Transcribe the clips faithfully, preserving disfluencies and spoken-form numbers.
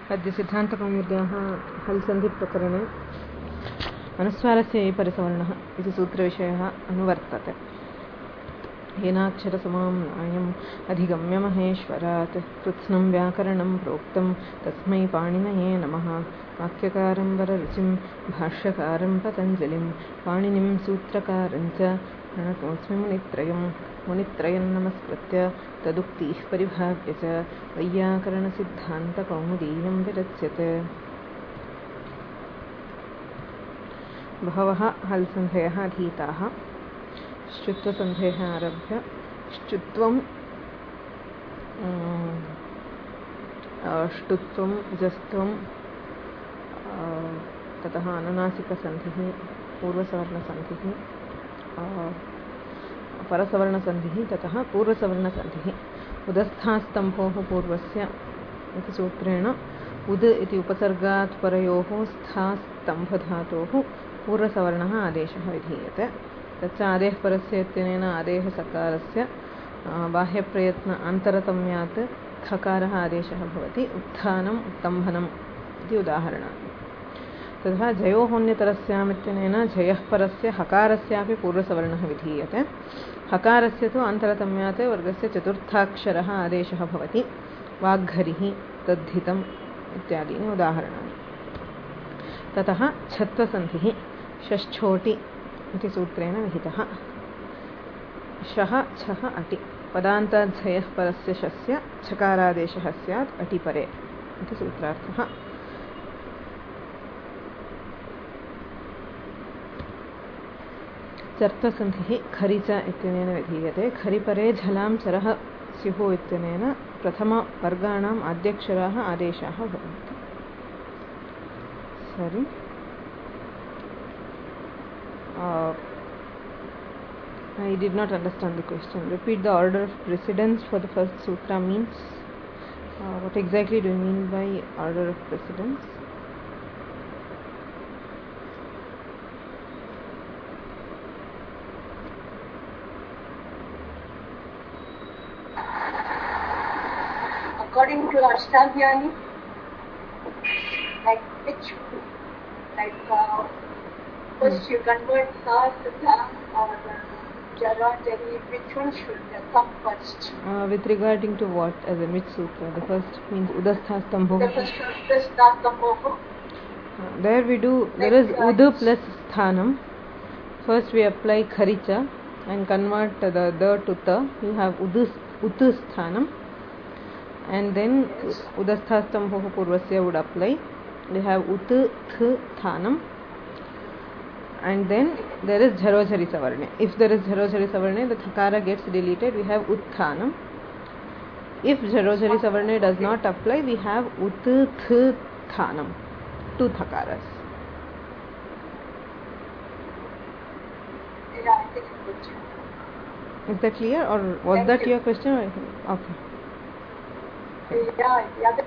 अद्य सिद्धान्तकौमुद्याः हल् सन्धिप्रकरणे अनुस्वारस्य परिसवर्णः इति सूत्रविषयः अनुवर्तते। येनाक्षरसमाम् अयम् अधिगम्य महेश्वरात् कृत्स्नं व्याकरणं प्रोक्तं तस्मै पाणिनये नमः। वाक्यकारं वररुचिं भाष्यकारं पतञ्जलिं पाणिनिं सूत्रकारं च प्रणतोऽस्मि मुनित्रयं मुनित्रयं नमस्कृत्य तदुक्तिः परिभाव्य च वैयाकरणसिद्धान्तकौमुदीयं विरच्यते। बहवः हल् सन्धयः अधीताः। श्चुत्वसन्धेः आरभ्य श्चुत्वं ष्टुत्वं जस्त्वं ततः अनुनासिकसन्धिः पूर्वसवर्णसन्धिः परसवर्णसन्धिः ततः पूर्वसवर्णसन्धिः। उदस्थास्तम्भोः पूर्वस्य इति सूत्रेण उद् इति उपसर्गात् परयोः स्थास्तम्भधातोः पूर्वसवर्णः आदेशः विधीयते। तच्च आदेशपरस्य इत्यनेन आदेशसकारस्य बाह्यप्रयत्न अन्तरतम्यात् थकारः आदेशः भवति। उत्थानम् उत्तम्भनम् इति उदाहरणानि। तथा जयोहोन्यतरस्याम् इत्यनेन जयः परस्य हकारस्यापि पूर्वसवर्णः विधीयते। हकारस्य तु अन्तरतम्यात् वर्गस्य चतुर्थाक्षरः आदेशः भवति। वाग्घरिः तद्धितम् इत्यादीनि उदाहरणानि। ततः छत्वसन्धिः षष्ठोटि इति सूत्रेण विहितः। शः छः अटि पदान्तात् झयः परस्य शस्य छकारादेशः स्यात् अटिपरे इति सूत्रार्थः। चर्त्वसन्धिः खरि च इत्यनेन विधीयते। खरिपरे झलां चरः स्युः इत्यनेन प्रथमवर्गाणाम् आद्यक्षराः आदेशाः भवन्ति। सरि Uh, I did not understand the question. Repeat the order of precedence for the first sutra means. Uh, what exactly do you mean by order of precedence? According to Ashtavyani, like which, like uh, first you convert sa to ta or jara, jari, which one should come first? Uh, with regarding to what, as in which sutra? The first means udasthastambho. The first udasthastambho. Uh, there we do, there is udu plus sthanam. First we apply kharicha and convert the the to ta. You have udus utu sthanam. And then yes. Udasthastambho purvasya would apply. We have utu th sthanam. And then there is jharojhari savarne. If there is jharojhari savarne, the thakara gets deleted. We have utthanam. If jharojhari savarne does not apply, we have utthanam. Two thakaras. Yeah, I think it's is that clear, or was Thank that you. your question? Or okay. Yeah, yeah.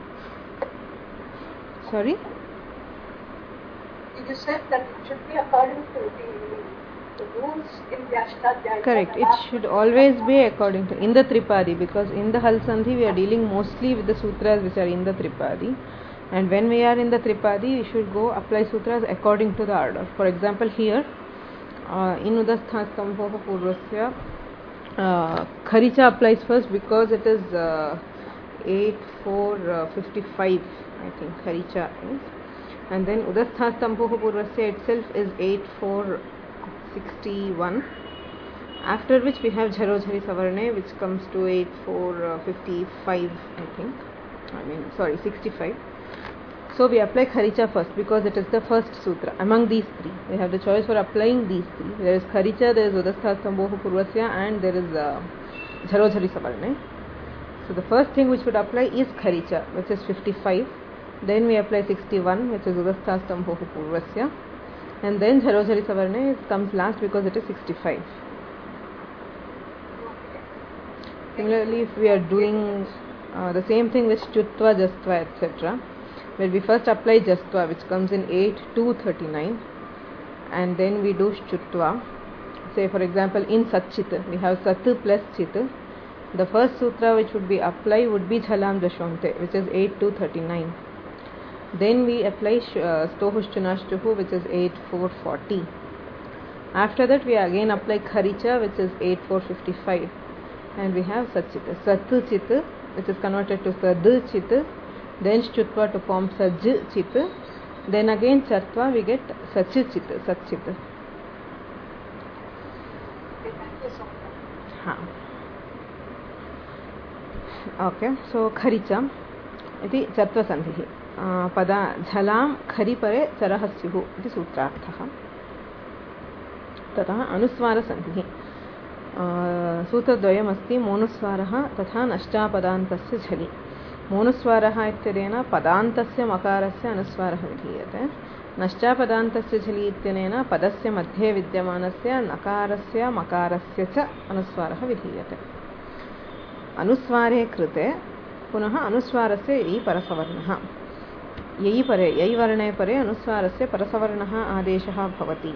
Sorry? You said that it should be according to the, the rules in the Ashtadhyaya. Correct. It should always be according to in the Tripadi, because in the Hal Sandhi we are dealing mostly with the sutras which are in the Tripadi, and when we are in the Tripadi we should go apply sutras according to the order. For example, here uh, in Udasthastambho Purvasya uh, Kharicha applies first because it is uh, eight four fifty-five, I think Kharicha is. And then Udasthastambho Purvasya itself is eight four sixty-one, after which we have Jharojhari Savarne, which comes to eight four fifty-five, I think. I mean, sorry, sixty-five. So we apply Kharicha first because it is the first sutra. Among these three, we have the choice for applying these three. There is Kharicha, there is Udasthastambho Purvasya, and there is uh, Jharojhari Savarne. So the first thing which would apply is Kharicha, which is fifty-five. Then we apply sixty-one, which is Udasthastambho Purvasya, and then Jharojhari Savarne comes last because it is sixty-five. Similarly, if we are doing uh, the same thing with Chutva, Jastva, et cetera, where we first apply Jastva, which comes in eight two thirty-nine, and then we do Chutva. Say, for example, in Satchit, we have Sat plus Chit. The first sutra which would be applied would be Jhalam Dashonte, which is eight two thirty-nine. Then we apply sh- uh, Stohushtunashtuhu, which is eight four forty. After that, we again apply Kharicha, which is eight four fifty-five. And we have Satchit. Satu Chit, which is converted to Sadu Chit. Then Shtutva to form Saj Chit. Then again Chatva, we get Sachit Chit, Satchit. Okay, thank you so much. Ha. Okay, so Kharicha iti Chatva Sandhihi. Pada Jhalam Kharipare Charahasyuhu iti Sutrarthaha. ततः अनुस्वारसन्धिः सूत्रद्वयमस्ति मोनुस्वारः तथा नष्टापदान्तस्य झलि मोनुस्वारः इत्यनेन पदान्तस्य मकारस्य अनुस्वारः विधीयते नष्टापदान्तस्य झलि इत्यनेन पदस्य मध्ये विद्यमानस्य नकारस्य मकारस्य च अनुस्वारः विधीयते अनुस्वारे कृते पुनः अनुस्वारस्य यै परसवर्णः यै परे यै वर्णे परे अनुस्वारस्य परसवर्णः आदेशः भवति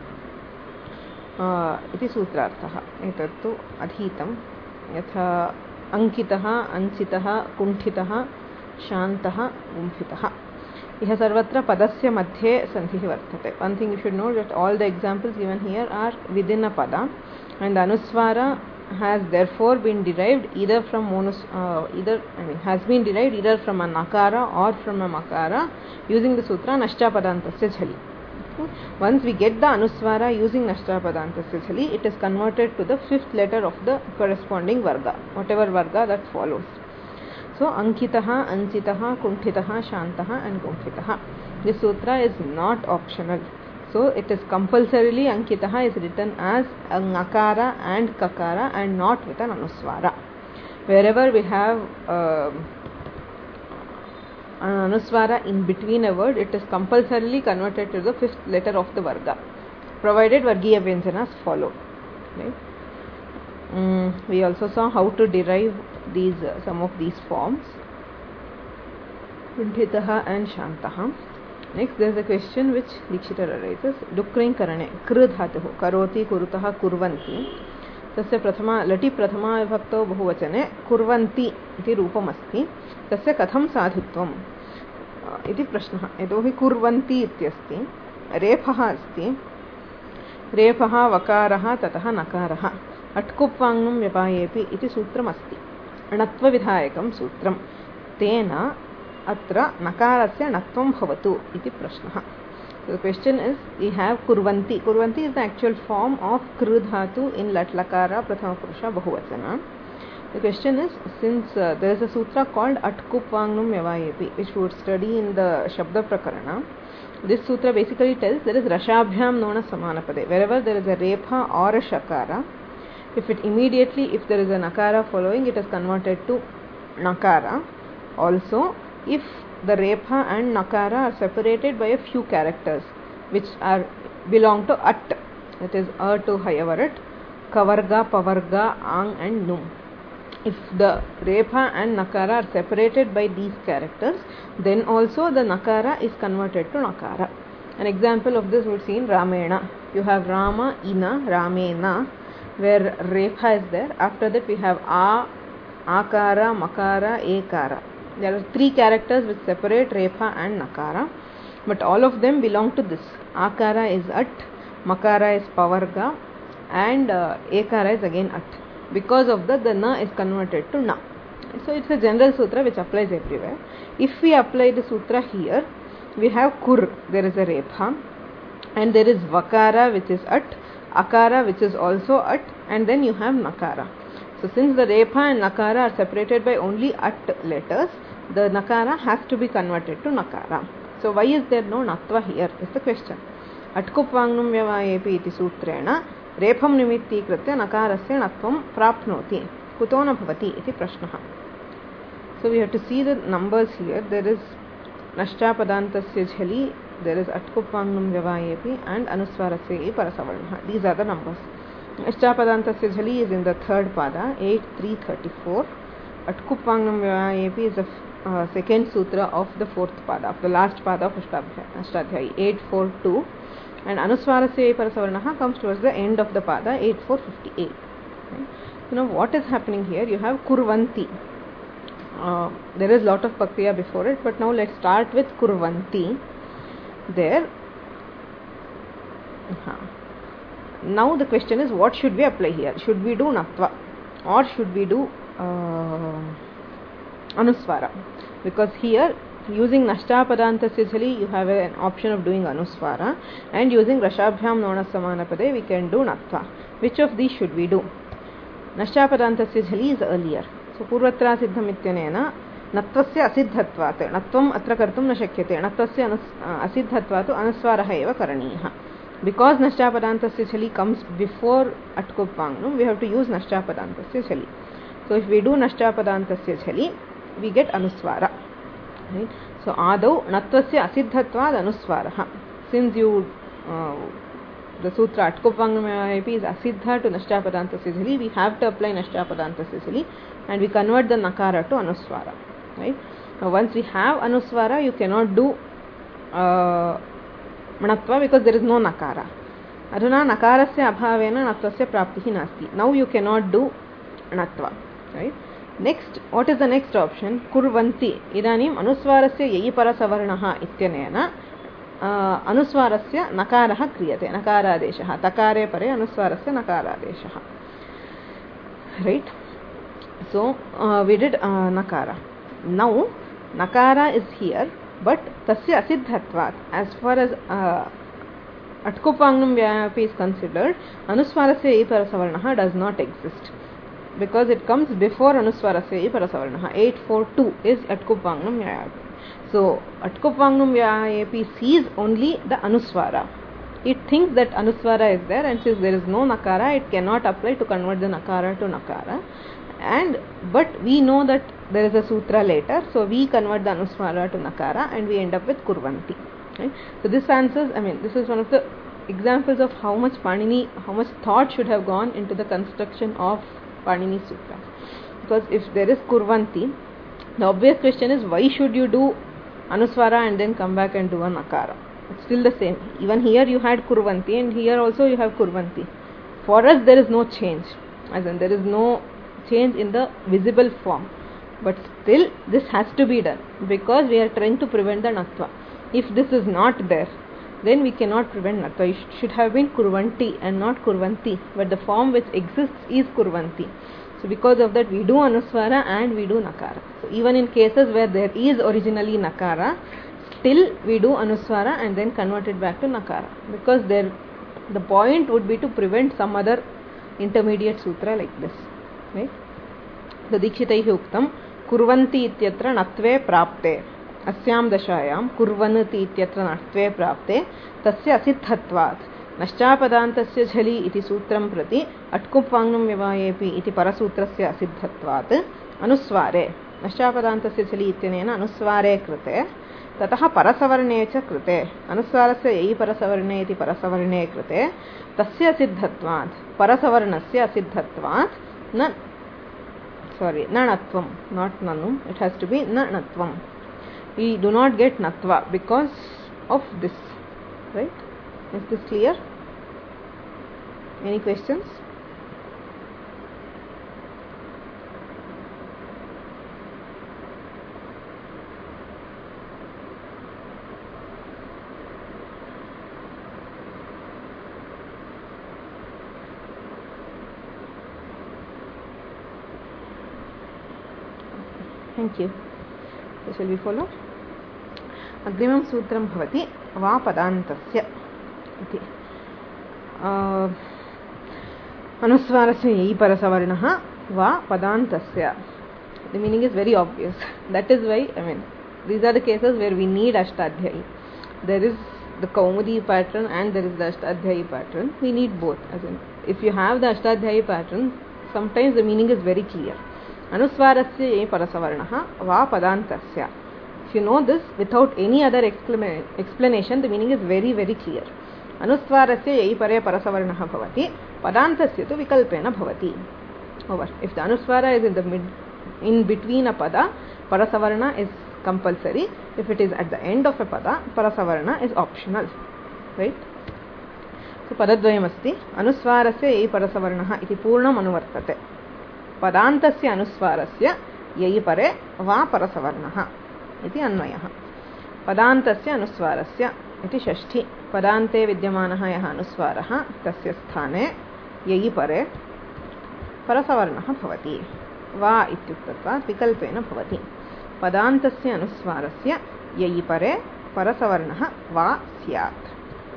इति सूत्रार्थः एतत्तु अधीतं यथा अंकितः अंचितः कुण्ठितः शान्तः गुम्फितः इह सर्वत्र पदस्य मध्ये सन्धिः वर्तते one thing you should know that all the examples given here are within a pada and anuswara has therefore been derived either from monus uh, either I mean has been derived either from a nakara or from a makara using the sutra nashtapadantasya jhali. Once we get the anuswara using nashtapadantasya jhali, it is converted to the fifth letter of the corresponding varga, whatever varga that follows. So ankitaha, anchitaha, kuntitaha, shantaha and gumphitaha. This sutra is not optional. So it is compulsorily ankitaha is written as a nakara and kakara and not with an anuswara. Wherever we have uh, an anuswara in between a word, it is compulsorily converted to the fifth letter of the varga, provided vargiya vyanjanas follow. Right? Mm, we also saw how to derive these uh, some of these forms. Kuntitaha and shantaha. Next, there is a question which Dikshita arises. Dukring karane kru dhatuh karoti kurutaha kurvanti. तस्य प्रथमा लटि प्रथमा विभक्तौ बहुवचने कुर्वन्ति इति रूपमस्ति तस्य कथं साधुत्वम् इति प्रश्नः यतोहि कुर्वन्ति इत्यस्ति रेफः अस्ति रेफः वकारः ततः नकारः अट्कुप्वाङ्गं व्यपायेपि इति सूत्रमस्ति णत्वविधायकं सूत्रं तेन अत्र नकारस्य णत्वं भवतु इति प्रश्नः. So the question is, we have kurvanti. Kurvanti is the actual form of kru dhatu in lat lakara prathama purusha bahuvachana. The question is, since uh, there is a sutra called atkupvangnum yavayepi, which we would study in the Shabda Prakarana, this sutra basically tells there is rashabhyam nona samanapade. Wherever there is a repha or a shakara, if it immediately, if there is a nakara following, it is converted to nakara. Also, if the repha and nakara are separated by a few characters which are belong to at, that is a to hayavarat, kavarga, pavarga, ang and num. If the repha and nakara are separated by these characters, then also the nakara is converted to nakara. An example of this we see in Ramena. You have Rama, Ina, Ramena, where repha is there. After that we have a, akara, makara, ekara. There are three characters which separate repha and nakara, but all of them belong to this. Akara is at, makara is pavarga, and uh, ekara is again at. Because of that, the na is converted to na. So it's a general sutra which applies everywhere. If we apply the sutra here, we have kur, there is a repha, and there is vakara which is at, akara which is also at, and then you have nakara. So since the repha and nakara are separated by only at letters, the nakara has to be converted to nakara. So why is there no natva here is the question. Atkupvangnum vyavayepi iti sutrena repham nimitti kritya nakarasya natvam prapnoti kuto na bhavati iti prashnaha. So we have to see the numbers here. There is nashtapadantasya jhali, there is atkupvangnum vyavayepi and anuswarasya parasavarnaha. These are the numbers. Nashtapadantasya jhali is in the third pada, eight three thirty-four. Atkupvangnam vyavayepi is the uh, second sutra of the fourth pada, of the last pada of Ashtadhyayi, eight four two. And anuswarasya parasavarnaha comes towards the end of the pada, eight four fifty-eight. Okay. So now what is happening here? You have kurvanti. Uh, there is lot of pakriya before it, but now let's start with kurvanti. There. Uh-huh. Now the question is, what should we apply here? Should we do natva or should we do uh, anuswara? Because here using nashta padantasya jhali you have an option of doing anuswara, and using rashabhyam nona samanapade we can do natva. Which of these should we do? Nashta padantasya jhali is earlier. So purvatra siddham ityanena natvasya asiddhatvat natvam atra kartum na shakyate natvasya asiddhatvat anuswarah eva karaniyah. Because nashta padantasya jhali comes before atkoppangnam, we have to use nashta padantasya jhali. So if we do nashta padantasya jhali, we get anuswara. Right? So adau natvasya asiddhatvad anuswarah. Since you uh, the sutra atkoppangnam is asiddha to nashta padantasya jhali, we have to apply nashta padantasya jhali and we convert the nakara to anuswara. Right? Now once we have anuswara, you cannot do uh, natva because there is no nakara. Adhuna nakarasya abhavena natvasya praptihi nasti. Now you cannot do natva. Right? Next, what is the next option? Kurvanti. Idanim anuswarasya yai parasavarnaha ityanena uh, anuswarasya nakaraha kriyate. Nakaradeshaha. Takare pare anuswarasya nakaradeshaha. Right? So, uh, we did uh, nakara. Now, nakara is here, but tasya asiddhatvat. As far as uh, atkopangnam vyapi is considered, anuswarasya yai parasavarnaha does not exist, because it comes before anuswarasya yai parasavarnaha. eight forty-two is atkopangnam vyapi. So, atkopangnam vyapi sees only the anuswara. It thinks that anuswara is there, and since there is no nakara, it cannot apply to convert the nakara to nakara. And but we know that there is a sutra later, so we convert the anuswara to nakara and we end up with kurvanti. Right? So this answers, I mean, this is one of the examples of how much Panini, how much thought should have gone into the construction of Panini Sutra. Because if there is kurvanti, the obvious question is, why should you do anuswara and then come back and do a nakara? It's still the same. Even here you had kurvanti and here also you have kurvanti. For us there is no change, as in there is no change in the visible form, but still this has to be done because we are trying to prevent the natva. If this is not there, then we cannot prevent natva. It should have been kurvanti and not kurvanti, but the form which exists is kurvanti. So because of that we do anuswara and we do nakara. So even in cases where there is originally nakara, still we do anuswara and then convert it back to nakara, because there the point would be to prevent some other intermediate sutra like this. Right? So Dikshitaihi uktam kurvanti ityatra natve prapte asyam dashayam kurvanati ityatra natve prapte tasya asiddhatvat nashchapadantasya jhali iti sutram prati atkupangnam vyavayepi iti parasutrasya asiddhatvat anusware nashchapadantasya jhali ityanena anusware krite ततः परसवर्णे च कृते अनुस्वारस्य ययि परसवर्णे इति परसवर्णे कृते तस्य सिद्धत्वात् परसवर्णस्य असिद्धत्वात् न sorry न natvam, not nanum, it has to be न natvam. We do not get natva because of this. Right? Is this clear? Any questions? Thank you. So shall we follow? Agrimam sutram bhavati va padantasya iti. Uh, anuswarasya yai parasavarnaha va padantasya. The meaning is very obvious. That is why, I mean, these are the cases where we need ashtadhyayi. There is the Kaumudi pattern and there is the ashtadhyayi pattern. We need both. As in, if you have the ashtadhyayi pattern, sometimes the meaning is very clear. Anuswarasya yai parasavarnaha va padantasya. If you know this without any other explanation, the meaning is very very clear. Anuswarasya yai pare parasavarnaha bhavati padantasya tu vikalpena bhavati. Over. If the anuswara is in the mid, in between a pada, parasavarna is compulsory. If it is at the end of a pada, parasavarna is optional. Right? So padadvayam asti anuswarasya yai parasavarnaha iti purnam anuvartate. Padantasya anuswarasya ययि परे वा परसवर्णः इति अन्वयः। पदान्तस्य अनुस्वारस्य इति षष्ठी। पदान्ते विद्यमानः यः अनुस्वारः तस्य स्थाने ययि परे परसवर्णः भवति। वा इत्युक्तत्वात् विकल्पेन भवति। पदान्तस्य अनुस्वारस्य ययि परे परसवर्णः वा स्यात्।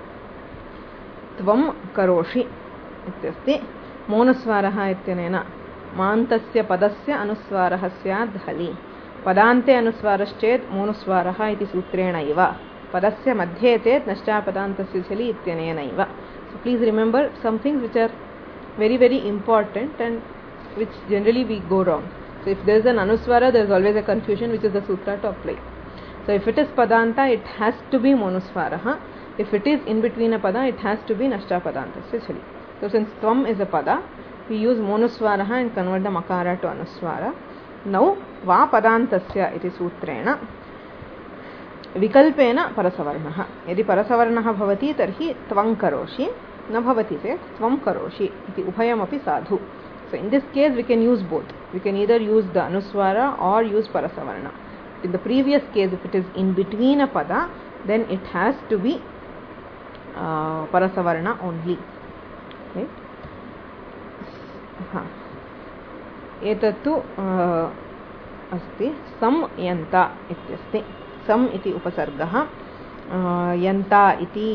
त्वं करोषि इत्यस्ति। मोनुस्वारः इत्यनेन मान्तस्य पदस्य अनुस्वारः स्यात् हलि। पदान्ते अनुस्वारश्चेत् मोनुस्वारः इति सूत्रेणैव। पदस्य मध्ये चेत् नष्टापदान्तस्य झलि इत्यनेनैव। So please remember some things which are very very important and which generally we go wrong. So if there is an anuswara, there is always a confusion which is the sutra to apply. So if it is padanta, it has to be monuswaraha. If it is in between a pada, it has to be nashtapadantasya chali. So since tvam is a pada, we use monuswaraha and convert the makara to anuswara. Now va padantasya iti sutrena vikalpena parasavarnaha. Yadi parasavarnaha bhavati tarhi tvam karoshi, na bhavati chet tvam karoshi iti ubhayam api sadhu. So in this case we can use both. We can either use the anuswara or use parasavarna. In the previous case, if it is in between a pada, then it has to be uh, parasavarna only. Okay. Ha. एतत्तु अस्ति संयन्ता इत्यस्ति. सम् इति उपसर्गः, यन्ता इति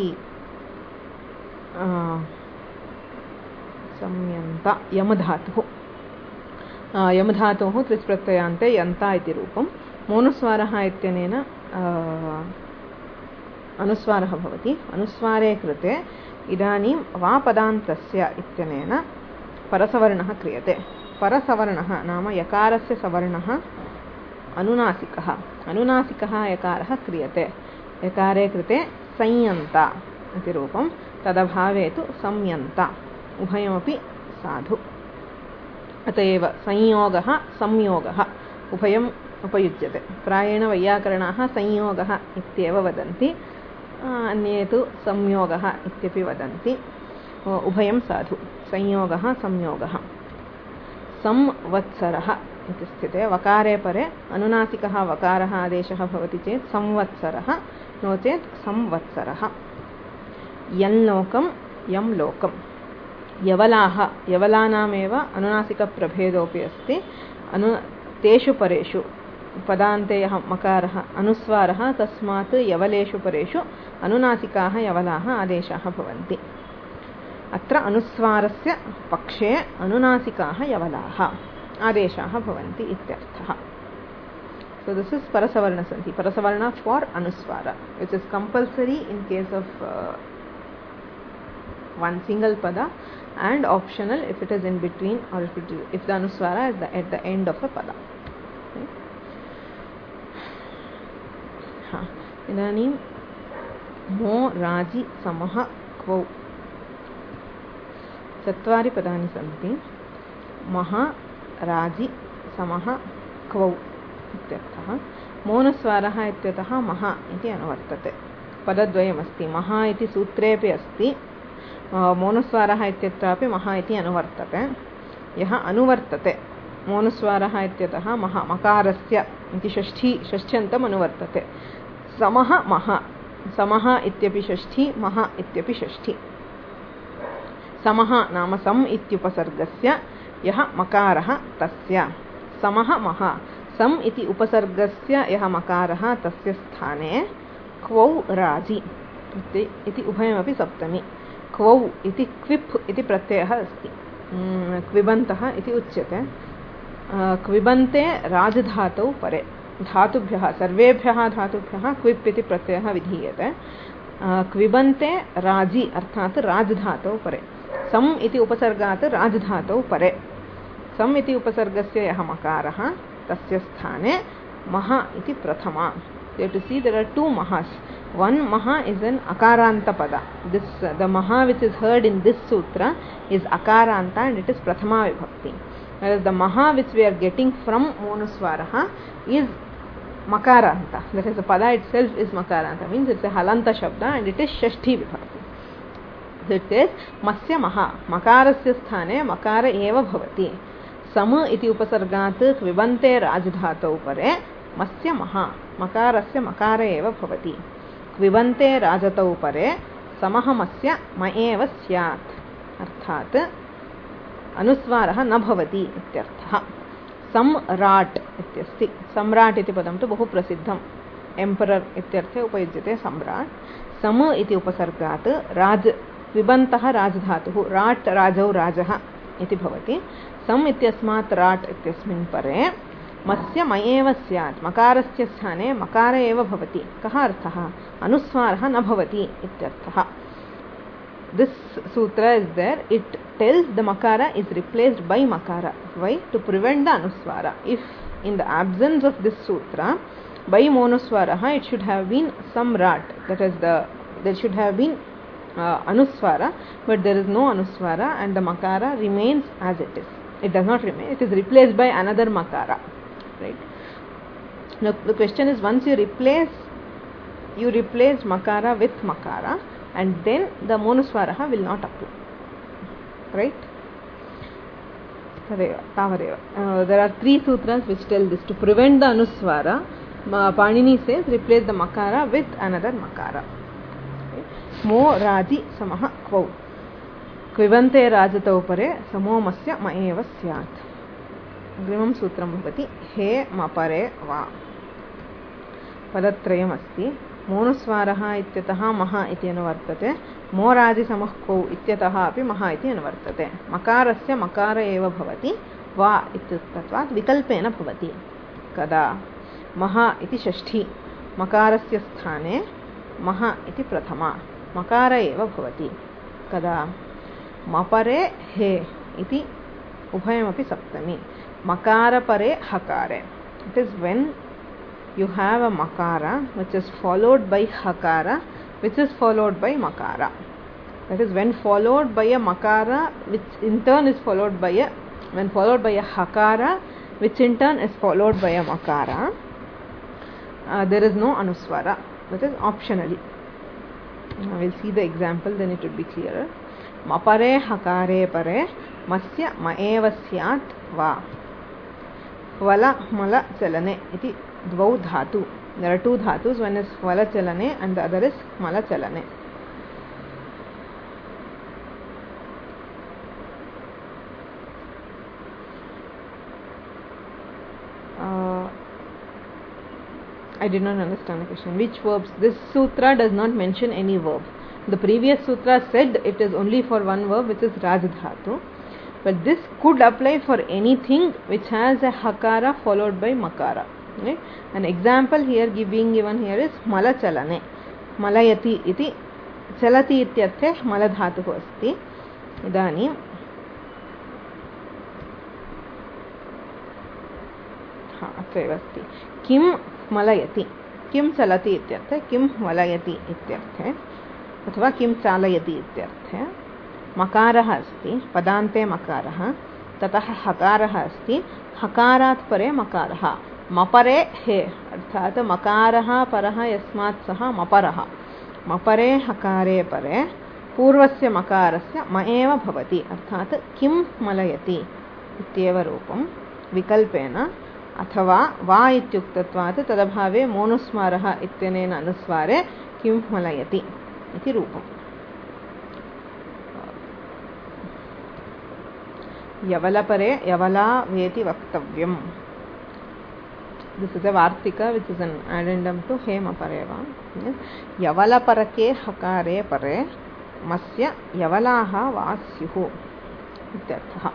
संयन्ता यमधातुः. यमधातुः त्रिस्प्रत्ययान्ते यन्ता इति रूपं. मोनुस्वारः इत्यनेन अनुस्वारः भवति. अनुस्वारे कृते इदानीं वा पदान्तस्य इत्यनेन परसवर्णः क्रियते. परसवर्णः नाम यकारस्य सवर्णः अनुनासिकः. अनुनासिकः यकारः क्रियते. यकारे कृते संयन्ता इति रूपं. तदभावे तु संयन्ता उभयमपि साधु. अत एव संयोगः संयोगः उभयम् उपयुज्यते. प्रायेण वैयाकरणाः संयोगः इत्येव वदन्ति, अन्ये तु संयोगः इत्यपि वदन्ति. उभयं साधु. संयोगः संयोगः. संवत्सरः इति स्थिते वकारे परे अनुनासिकः वकारः आदेशः भवति चेत् संवत्सरः, नो चेत् संवत्सरः. यल्लोकं यं लोकं. यवलाः यवलानामेव अनुनासिकप्रभेदोऽपि अस्ति. अनु तेषु परेषु पदान्ते यः मकारः अनुस्वारः, तस्मात् यवलेषु परेषु अनुनासिकाः यवलाः आदेशाः भवन्ति. अत्र अनुस्वारस्य पक्षे अनुनासिकाः यवलाः आदेशाः भवन्ति इत्यर्थः. So this is parasavarna sandhi. Parasavarna for anuswara, which is compulsory in case of uh, one single pada and optional if it is in between or if, it is, if the anuswara is the, at the end of a pada. Okay. Ha. Idanim mo raji samah kvau. चत्वारि पदानि सन्ति. महा राजि समः क्वौ इत्यर्थः. मोनुस्वारः इत्यतः महा इति अनुवर्तते. पदद्वयमस्ति. महा इति सूत्रेपि अस्ति, मोनुस्वारः इत्यत्रापि महा इति अनुवर्तते. यः अनुवर्तते मोनुस्वारः इत्यतः महा मकारस्य इति षष्ठी षष्ठ्यन्तम् अनुवर्तते. समः महा. समः इत्यपि षष्ठी, महा इत्यपि षष्ठी. समः नाम सम् इत्युपसर्गस्य यः मकारः तस्य. समः महा. सम् इति उपसर्गस्य यः मकारः तस्य स्थाने क्वौ राजि इति उभयमपि सप्तमी. क्वौ इति क्विप् इति प्रत्ययः अस्ति. क्विबन्तः इति उच्यते. क्विबन्ते राजधातौ परे. धातुभ्यः सर्वेभ्यः धातुभ्यः क्विप् इति प्रत्ययः विधीयते. क्विबन्ते राजि अर्थात् राजधातौ परे. सम् इति उपसर्गात् राजधातौ परे. सम् इति उपसर्गस्य यः मकारः तस्य स्थाने महा इति प्रथमा. You have to see there are two mahas. One maha is an akaranta pada. This uh, the maha which is heard in this sutra is akaranta and it is prathama vibhakti. Whereas the maha which we are getting from monuswaraha is makaranta. That is, the pada itself is makaranta. Means it's a halanta shabda and it is shashti vibhakti. So it says masya maha. Makarasya sthane makara eva bhavati. सम इति उपसर्गात् क्विबन्ते राजधातौ परे मस्य महा मकारस्य मकार एव भवति. क्विबन्ते राजतौ परे समः मस्य म एव स्यात् अर्थात् अनुस्वारः न भवति इत्यर्थः. सम्राट् इत्यस्ति. सम्राट् इति पदं तु बहु प्रसिद्धम्. एम्परर् इत्यर्थे उपयुज्यते सम्राट्. सम इति उपसर्गात् राज क्विबन्तः राजधातुः राट् राजौ राजः इति भवति. सम् इत्यस्मात् राट् इत्यस्मिन् परे मस्य म एव स्यात् मकारस्य स्थाने मकार एव भवति. कः अर्थः? अनुस्वारः न भवति इत्यर्थः. This sutra is there. It tells the makara is replaced by makara. Why? To prevent the anuswara. If in the absence of this sutra, by monuswaraha, it should have been samrat. That is the there should have been uh, anuswara, but there is no anuswara, and the makara remains as it is. It does not remain. It is replaced by another makara. Right? Now the question is, once you replace you replace makara with makara, and then the monuswaraha will not apply. Right? Uh, there are three sutras which tell this. To prevent the anuswara, Panini says replace the makara with another makara. Okay. Mo raji samaha kvau. Kvivante rajatau pare samo masya ma eva syat. Agrimam sutram bhavati he mapare va. Padatrayam asti. मोनुस्वारः इत्यतः महा इति अनुवर्तते. मोरादि समः कौ इत्यतः अपि महा इति अनुवर्तते. मकारस्य मकार एव भवति वा इत्युक्तत्वात् विकल्पेन भवति. कदा? महा इति षष्ठी, मकारस्य स्थाने महा इति प्रथमा, मकार एव भवति. कदा? मपरे हे इति उभयमपि सप्तमी. मकारपरे हकारे. It is when you have a makara which is followed by hakara which is followed by makara. That is, when followed by a makara which in turn is followed by a when followed by a hakara which in turn is followed by a makara, uh, there is no anuswara. That is optionally. Now we'll see the example, then it will be clearer. Mapare hakare pare masya ma eva syat va. Vala mala chalane iti dvau dhatu. There are two dhatus. One is vala chalane and the other is mala chalane. Uh, I did not understand the question. Which verbs? This sutra does not mention any verb. The previous sutra said it is only for one verb, which is rajdhatu. But this could apply for anything which has a hakara followed by makara. Right? An example here being given here is mala chalane. Malayati iti chalati ityarthe maladhatuh asti. Idanim ha atreva asti. Kim malayati. Kim chalati ityarthe kim malayati ityarthe अथवा किं चालयति इत्यर्थे. मकारः अस्ति, पदान्ते मकारः, ततः हकारः अस्ति, हकारात् परे मकारः. मपरे हे अर्थात् मकारः परः यस्मात् सः मपरः. मपरे हकारे परे पूर्वस्य मकारस्य म एव भवति अर्थात् किं मलयति इत्येव रूपं विकल्पेन अथवा वा इत्युक्तत्वात् तदभावे मोनुस्मारः इत्यनेन अनुस्वारे किं मलयति इति रूपम्. यवलपरे यवला वेति वक्तव्यम्. This is a vartika which is an addendum to hemapareva. Yes. Yavalaparakke hakare pare masya yavalaha vasyuhu ityartha.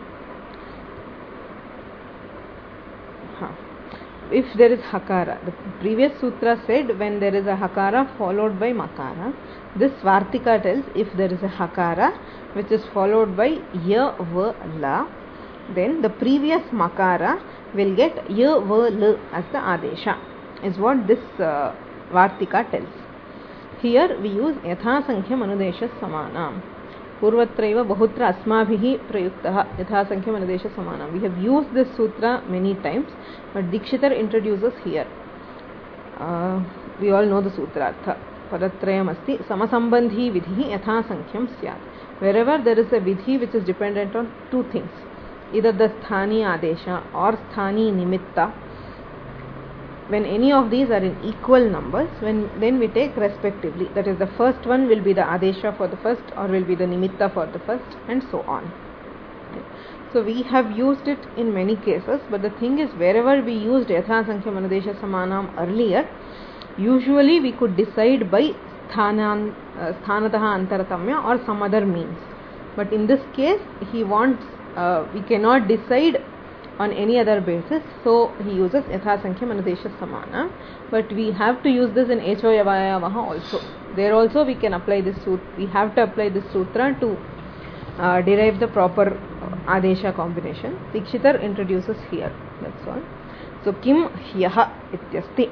If there is hakara, the previous sutra said when there is a hakara followed by makara. This vartika tells if there is a hakara which is followed by ya, va, la, then the previous makara will get ya, va, la as the adesha, is what this uh, vartika tells. Here we use yatha sankhya manudesha samanam. Purvatraiva bahutra asmabhihi prayuktah yatha sankhya manudesha samanam. We have used this sutra many times, but Dikshitar introduces here. Uh, we all know the sutrartha. Padatrayam asti samasambandhi vidhi yatha sankhya syat. Wherever there is a vidhi which is dependent on two things, either the sthani adesha or sthani nimitta. When any of these are in equal numbers, when then we take respectively. That is, the first one will be the adesha for the first, or will be the nimitta for the first, and so on. So we have used it in many cases, but the thing is, wherever we used yatha sankhya manadesha samanam earlier, usually we could decide by sthanan, uh, sthanataha antaratamya or some other means. But in this case, he wants, uh, we cannot decide on any other basis, so he uses yatha sankhya manadesha samana. But we have to use this in echo yavayavaha also. There also we can apply this sutra. We have to apply this sutra to uh, derive the proper uh, adesha combination. Dikshitar introduces here. That's all. So kim hyaha ityasti.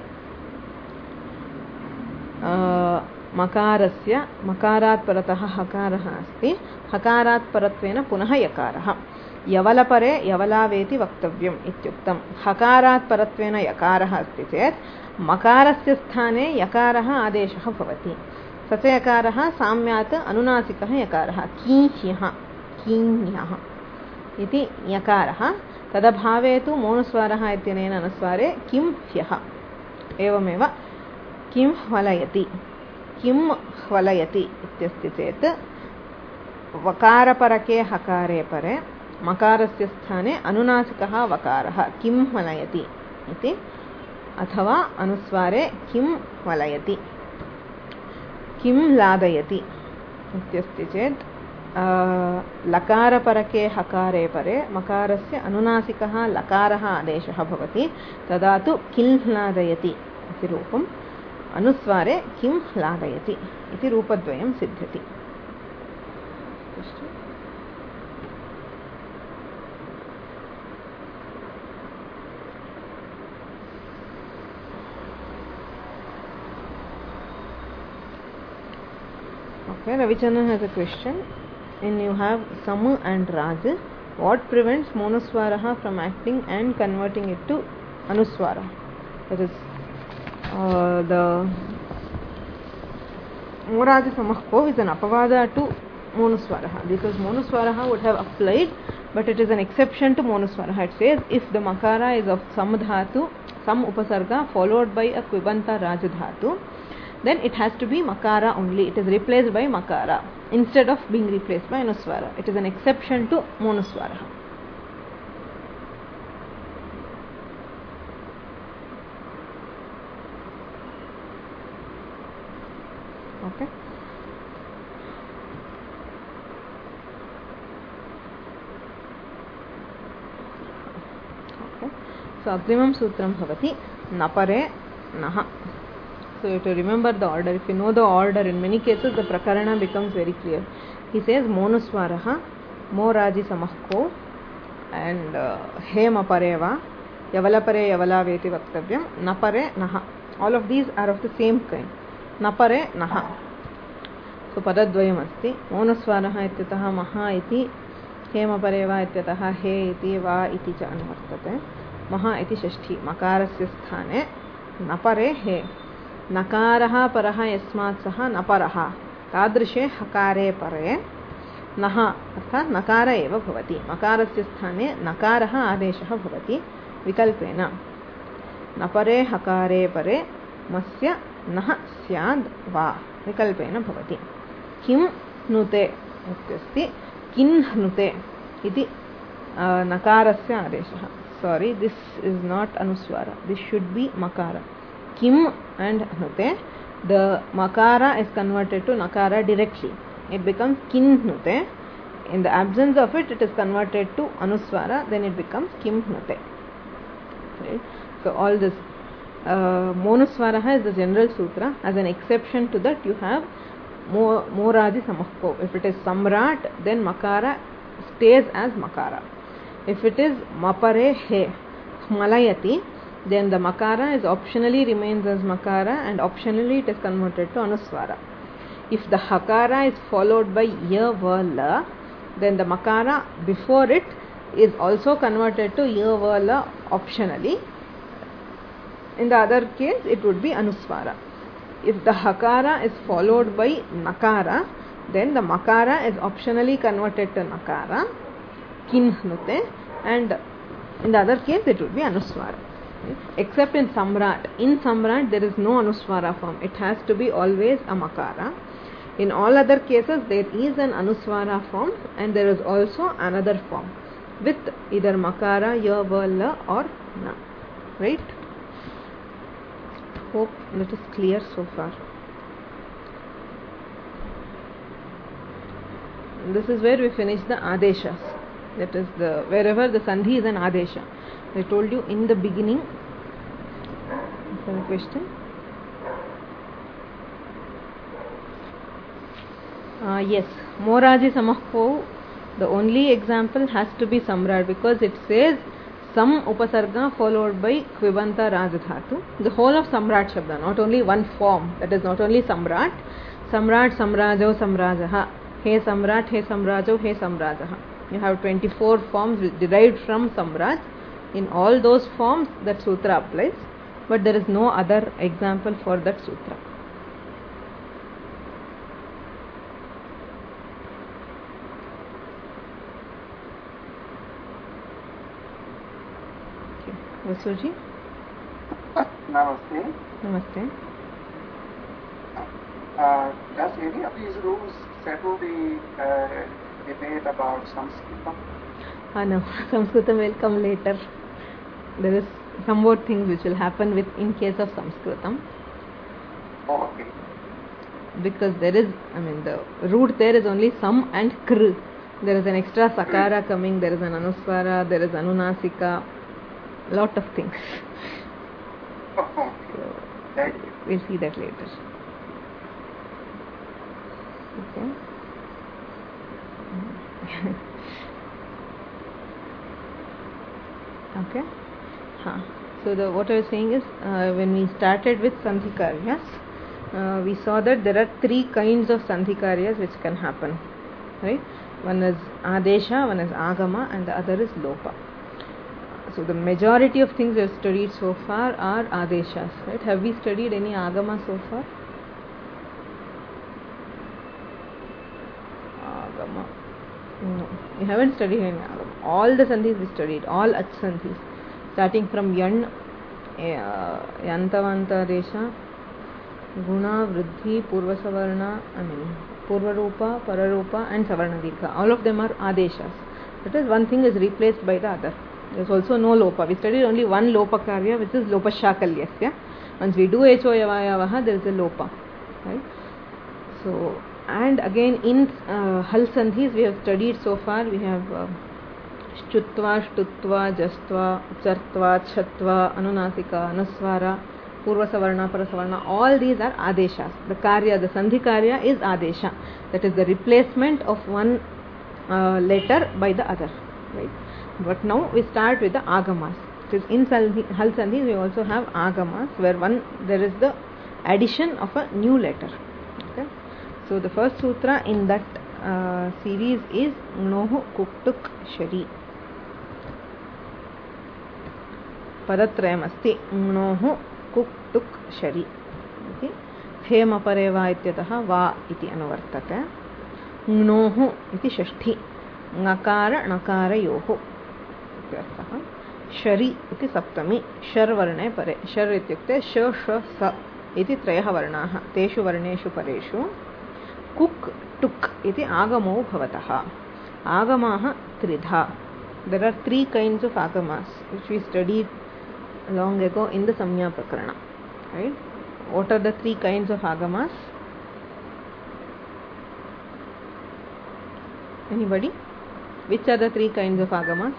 Uh, मकारस्य मकारात् परतः हकारः अस्ति हकारात् परत्वेन पुनः यकारः यवलपरे यवलावेति वक्तव्यम् इत्युक्तम् हकारात् परत्वेन यकारः अस्ति चेत् मकारस्य स्थाने यकारः आदेशः भवति स च यकारः साम्यात् अनुनासिकः यकारः कीह्यः कीह्यः इति यकारः तदभावे तु मोनुस्वारः इत्यनेन अनुस्वारे किं ह्यः एवमेव किं ह्वलयति किं ह्वलयति इत्यस्ति चेत् वकारपरके हकारे परे मकारस्य स्थाने अनुनासिकः वकारः किं ह्वलयति इति अथवा अनुस्वारे किं ह्वलयति किं लादयति इत्यस्ति चेत् लकारपरके हकारे परे मकारस्य अनुनासिकः लकारः आदेशः भवति तदा तु किं लादयति इति रूपम् अनुस्वारे किं लादयति इति रूपद्वयं सिद्ध्यति Okay, Ravichandran has a question. When you have Samu and Raj, what prevents Monuswaraha from acting and converting it to Anuswara? That is, uh, the Moraja Samahko is an apavada to Monuswaraha, because Monuswaraha would have applied, but it is an exception to Monuswaraha. It says if the Makara is of Samdhatu, Sam Upasarga followed by a Kvibanta Rajadhatu, then it has to be Makara only. It is replaced by Makara instead of being replaced by Anuswara. It is an exception to Monuswara. Okay. Okay. So Agrimam Sutram Bhavati Napare Naha. So you have to remember the order. If you know the order, in many cases the prakarana becomes very clear. He says Monuswaraha, Mo Raji Samahko, and He Mapareva, Yavalapare Yavalaveti Vaktavyam, Napare Naha. All of these are of the same kind. Napare Naha. So Padadvayam asti. Monuswaraha ityataha Maha iti, He Mapareva ityataha He iti Va iti cha anvartate. Maha iti shashti. Makarasya sthane Napare He. नकारः परः यस्मात् सः नपरः तादृशे हकारे परे नः अर्थात् नकार एव भवति मकारस्य स्थाने नकारः आदेशः भवति विकल्पेन नपरे हकारे परे मस्य नः स्याद् वा विकल्पेन भवति किं नुते इत्यस्ति किन् नुते इति नकारस्य आदेशः sorry this is not anuswara this should be makara Kim and Nute, the Makara is converted to Nakara directly. It becomes Kin Nute. In the absence of it, it is converted to Anuswara, then it becomes Kim Nute. Right? So all this uh, Monuswaraha is the general sutra. As an exception to that, you have Mo, Moraji Samahko. If it is Samrat, then Makara stays as Makara. If it is Mapare He, Malayati, then the Makara is optionally remains as Makara and optionally it is converted to Anuswara. If the Hakara is followed by Ya, Va, La, then the Makara before it is also converted to Ya, Va, La optionally. In the other case, it would be Anuswara. If the Hakara is followed by Nakara, then the Makara is optionally converted to Nakara, Kinhnute. and in the other case it would be Anuswara. Right? Except in Samrat. In Samrat there is no Anuswara form. It has to be always a Makara. In all other cases there is an Anuswara form and there is also another form with either Makara, Ya, Va, La or Na. Right? Hope that is clear so far. This is where we finish the Adeshas. That is the wherever the Sandhi is an Adesha. I told you in the beginning. Is there a question? Uh, yes, Moraji Samahpo, the only example has to be Samrat because it says Sam Upasarga followed by Kvibanta Rajadhatu. The whole of Samrat Shabda, not only one form, that is not only Samrat, Samrat, Samrajo, Samrajaha, He Samrat, He Samrajo, He Samrajaha. You have twenty-four forms derived from Samrat. In all those forms that sutra applies, but there is no other example for that sutra. Vasuji? Namaste. Namaste. Uh, does any of these rules settle the uh, debate about Sanskritam? Ah, no, Sanskritam will come later. There is some more things which will happen with in case of Sanskritam. Oh, okay. Because there is, I mean, the root there is only Sam and Kr. There is an extra Sakara coming, there is an Anuswara, there is Anunasika, lot of things. Oh, So, thank you. we'll see that later. Okay. Okay. Huh. So the what I was saying is uh, when we started with Sandhikaryas, uh, we saw that there are three kinds of Sandhikaryas which can happen. Right? One is Adesha, one is Agama, and the other is Lopa. So the majority of things we have studied so far are Adeshas. Right? Have we studied any Agama so far? Agama. No, we haven't studied any Agama. All the Sandhis we studied, all Ach Sandhis, starting from Yan, uh, Yantavanta Desha, Guna, Vriddhi, Purva Savarna, I mean Purva Rupa, Pararupa and Savarna Dikha. All of them are Adeshas. That is, one thing is replaced by the other. There is also no Lopa. We studied only one Lopa Karya, which is Lopa Shakalyasya. Once we do Echo Yavayavaha, there is a Lopa. Right? So, and again in uh, Hal Sandhis we have studied so far, we have uh, Shchutva, Shtutva, Jastva, Chartva, Chatva, Anunasika, Anuswara, Purva Savarna, Parasavarna, all these are Adeshas. The Karya, the Sandhi Karya is Adesha. That is the replacement of one uh, letter by the other. Right? But now we start with the Agamas. It is in Sandhi, Hal Sandhis we also have Agamas, where one there is the addition of a new letter. Okay? So the first sutra in that uh, series is Mnohu Kuktuk Shari. Padatrayam asti Mnohu Kuktuk Shari. Okay? Hem apareva ityataha va iti anuvartate. Mnohu iti shashti. Ngakara nakara yoho. इत्यर्थः शरि इति सप्तमी शर् वर्णे परे शर् इत्युक्ते श श स इति त्रयः वर्णाः तेषु वर्णेषु परेषु कुक् टुक् इति आगमो भवतः आगमाः त्रिधा. There are three kinds of agamas which we studied long ago in the Samya Prakarana. Right? What are the three kinds of agamas? Anybody? Which are the three kinds of agamas?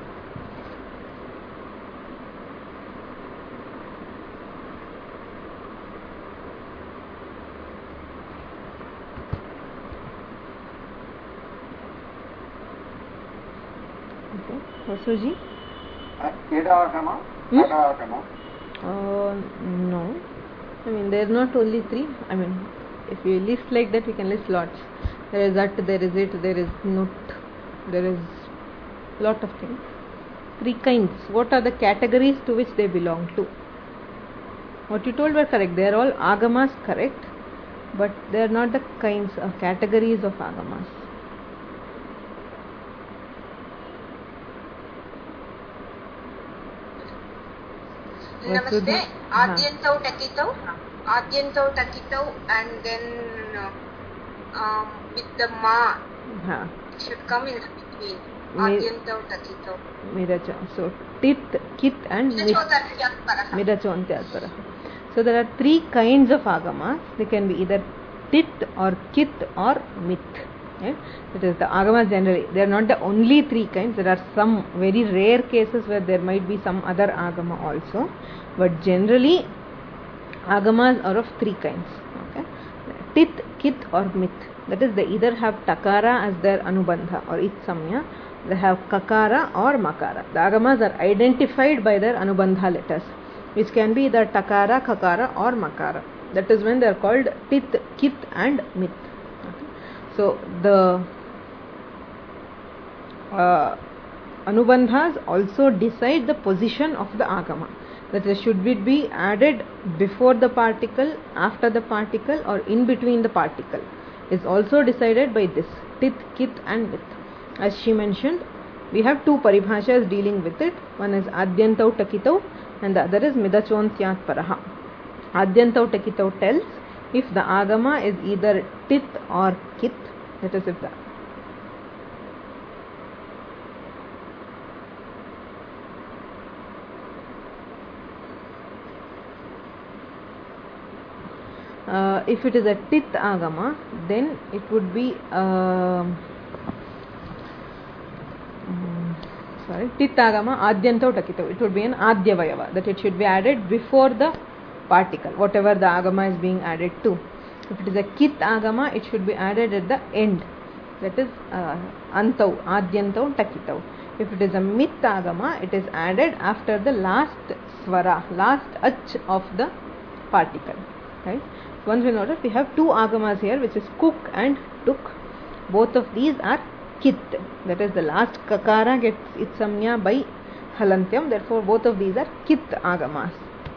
Vasuji? Edagama? Hmm? Adagama? Uh, no. I mean, there are not only three. I mean, if you list like that, we can list lots. There is at, there is it, there is nut, there is lot of things. Three kinds. What are the categories to which they belong to? What you told were correct. They are all agamas, correct, but they are not the kinds of categories of agamas. Namaste. Vasudha- Adyantau takitau. Adyantau takitau and then uh, um, with the ma ha. it should come in between. Mi- Adyantau takitau. Midacha. So tit, kit and mit. Midachotartyatparah. Midachontyatvara. So there are three kinds of agamas. They can be either tit or kit or mit. Right? It is the agamas generally. They are not the only three kinds. There are some very rare cases where there might be some other agama also. But generally, agamas are of three kinds. Okay? Tit, kit or mit. That is, they either have takara as their anubandha or it samya. They have kakara or makara. The agamas are identified by their anubandha letters, which can be either takara, kakara or makara. That is when they are called tit, kit and mit. Okay. So the uh, anubandhas also decide the position of the agama. That is, should it be added before the particle, after the particle, or in between the particle, is also decided by this tit, kit and mit. As she mentioned, we have two paribhashas dealing with it. One is adyantau takitau and the other is midachontyatvaraha. Adyantau takitau tells if the agama is either tit or kit, that is, if the uh, if it is a tit agama, then it would be uh, sorry, tit agama adyantau takitau. It would be an adyavayava, that it should be added before the particle, whatever the agama is being added to. If it is a kit agama, it should be added at the end, that is uh, antau, adyantau takitau. If it is a mit agama, it is added after the last swara, last ach of the particle. Right? So once we notice, we have two agamas here, which is kuk and tuk. Both of these are kit, that is, the last kakara gets its samya by halantyam. Therefore both of these are kit agamas.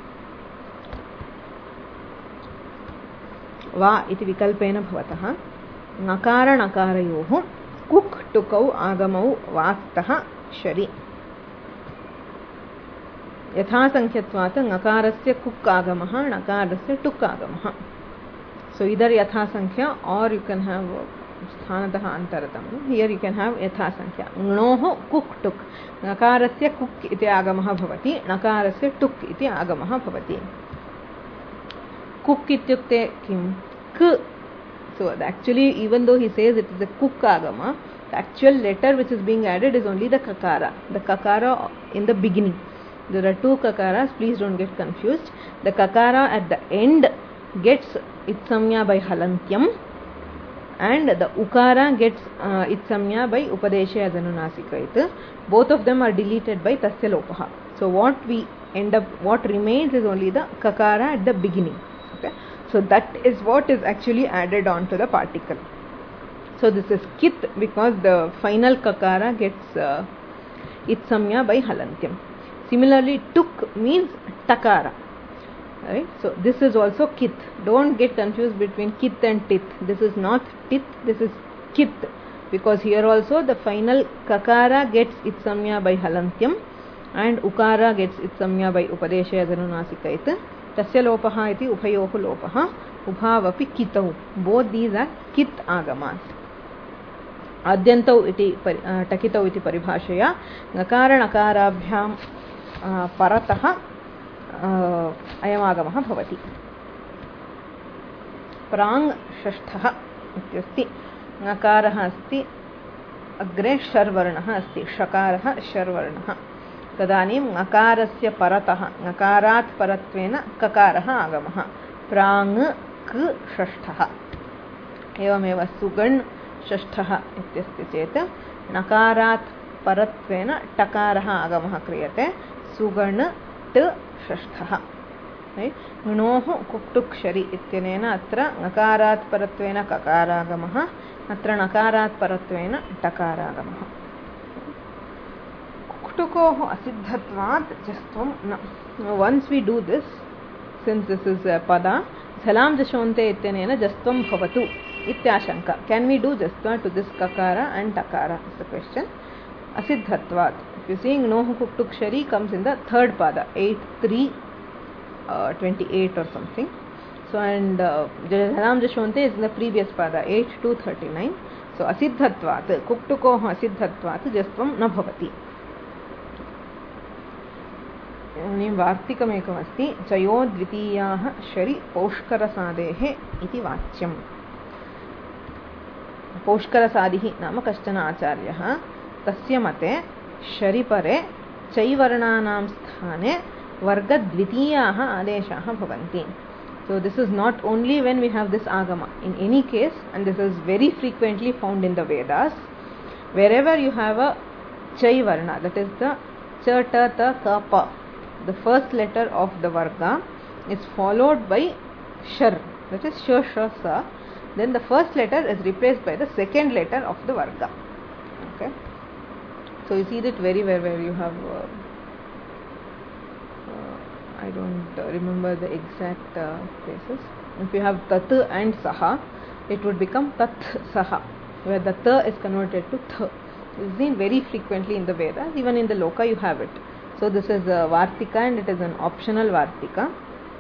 Va iti vikalpena bhavatah nakara nakarayoh kuk tukau agamau vaktah shari yatha sankhyatvata nakarasya kuk agamah nakarasya tuk agamah. So either yatha sankhya, or you can have sthanatah antaratam. Here you can have yatha sankhya. Ngnoh kuk tuk, nakarasya kuk iti agamah bhavati, nakarasya tuk iti agamah bhavati. Kuk ityukte kim? K. So actually, even though he says it is a kuk agama, the actual letter which is being added is only the kakara. The kakara in the beginning. There are two kakaras, please don't get confused. The kakara at the end gets its samya by halantyam, and the ukara gets uh, its samya by upadesha as anunasika. Both of them are deleted by tasya lopaha. So what we end up, what remains is only the kakara at the beginning. Okay? So that is what is actually added on to the particle. So this is kit because the final kakara gets uh, its samya by halantyam. Similarly, tuk means takara. Right? So this is also kit. Don't get confused between kit and tit. This is not tit, this is kit, because here also the final kakara gets its samya by halantyam and ukara gets its samya by upadesha as anunasika. Tasya lopaha iti uphayohu lopaha ubhavapi kitau. Both these are kit agamas. Adyantau iti uh, takitau iti paribhashaya nakara nakarabhyam uh, paratah uh, ayam agamah bhavati. Prang shashtha ityasti. Nakarah asti agre sharvarnah asti. Shakarah sharvarnah. तदानीं नकारस्य परतः नकारात् परत्वेन ककारः आगमः. प्राङ् क षष्ठः. एवमेव सुगण् षष्ठः इत्यस्ति चेत् नकारात् परत्वेन टकारः आगमः क्रियते. सुगण् ट षष्ठः. णोः कुक्टुक्षरि इत्यनेन अत्र नकारात् परत्वेन ककारागमः, अत्र नकारात् परत्वेन टकारागमः. Kutukoh asiddhatvat jastvam na. Once we do this, since this is a pada, salam jashonte ityanena jastvam bhavatu ityashanka. Can we do jastva to this kakara and takara is the question. Asiddhatvat. If you see, Nohu Kuktukshari comes in the third pada, eight three uh, twenty-eight or something. So and uh, Jadam Jashwante is in the previous pada, eight to thirty-nine. So asiddhatvat, kuktukoh asiddhatvat jastvam na bhavati. वार्तिकमेकमस्ति चयो द्वितीयाः शरि पौष्करसादेः इति वाच्यम्. पौष्करसादिः नाम कश्चन आचार्यः, तस्य मते शरिपरे चैवर्णानां स्थाने वर्गद्वितीयाः आदेशाः भवन्ति. So this is not only when we have this agama. In any case, and this is very frequently found in the Vedas, wherever you have a chai varna, that is the cha, ta, ta, ka, pa, the first letter of the varga is followed by shar, that is sha, sha, sa, then the first letter is replaced by the second letter of the varga. Okay, so you see that very well where you have uh, uh, I don't uh, remember the exact uh, places. If you have tat and saha, it would become tat saha, where the ta is converted to th. It is seen very frequently in the Vedas. Even in the Loka you have it. So this is a Vartika and it is an optional Vartika.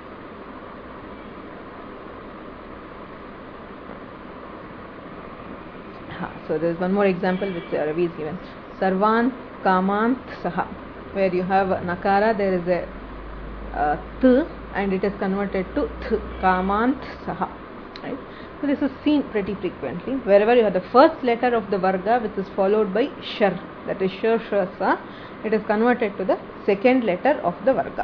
Ha, so there is one more example which uh, Ravi is given. Sarvant Kamant Saha, where you have Nakara, there is a uh, Th and it is converted to Th, Kamant Saha. Right? So this is seen pretty frequently. Wherever you have the first letter of the Varga which is followed by Shar, that is Shar, Shar, Sa, it is converted to the second letter of the Varga.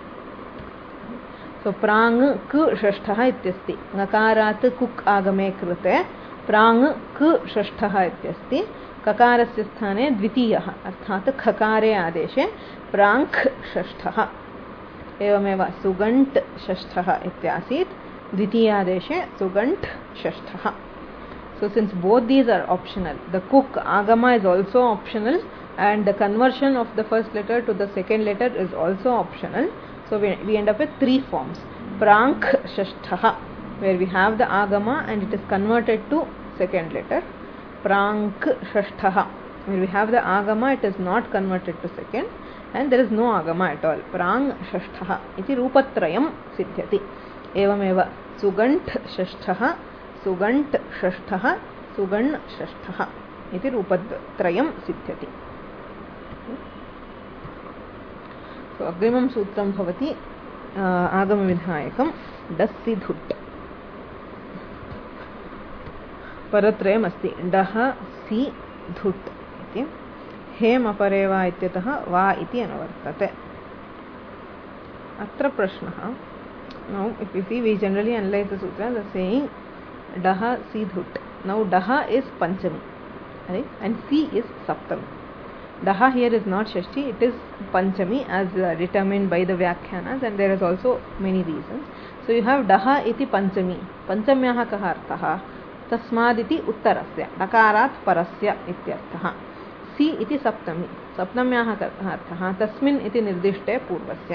So Prang K Shashtha ityasti. Nakarat Kuk Agame Krute Prang K Shashtha ityasti. Kakarasya sthane Dvitiyah Arthat Khakare Adeshe Prank Shashtha. Evameva Sugant Shashtha ityasit. Dvitiyadeshe Sugant Shashtha. So since both these are optional, the Kuk Agama is also optional and the conversion of the first letter to the second letter is also optional. So we, we end up with three forms. Prank Shashtha, where we have the Agama and it is converted to second letter. Prank Shashtha, where we have the Agama, it is not converted to second and there is no Agama at all. Prang Shashtha iti Rupatrayam Siddhyati. Evameva Sugant Shashtha, Sugant Shashtha, Sugan Shashtha iti Rupatrayam Siddhyati. So Agrimam Sutram Bhavati Agama Vidhayakam Dasi Dhut. Paratrayam Asti Daha Si Dhut iti Hem Apareva ityatah Va iti Anavartate. Atra Prashnaha. Now if you see, we generally analyze the sutra, the saying Daha Si Dhut. Now Daha is Panchami, right? And Si is Saptami. Daha here is not Shashti, it is Panchami as uh, determined by the Vyakhyanas, and there is also many reasons. So you have Daha iti Panchami. Panchamyaha kaha arthaha Tasmad iti Uttarasya Dakarat Parasya ityarthaha. Si iti Saptami. Saptamyaha kaha arthaha Tasmin iti Nirdishte Purvasya.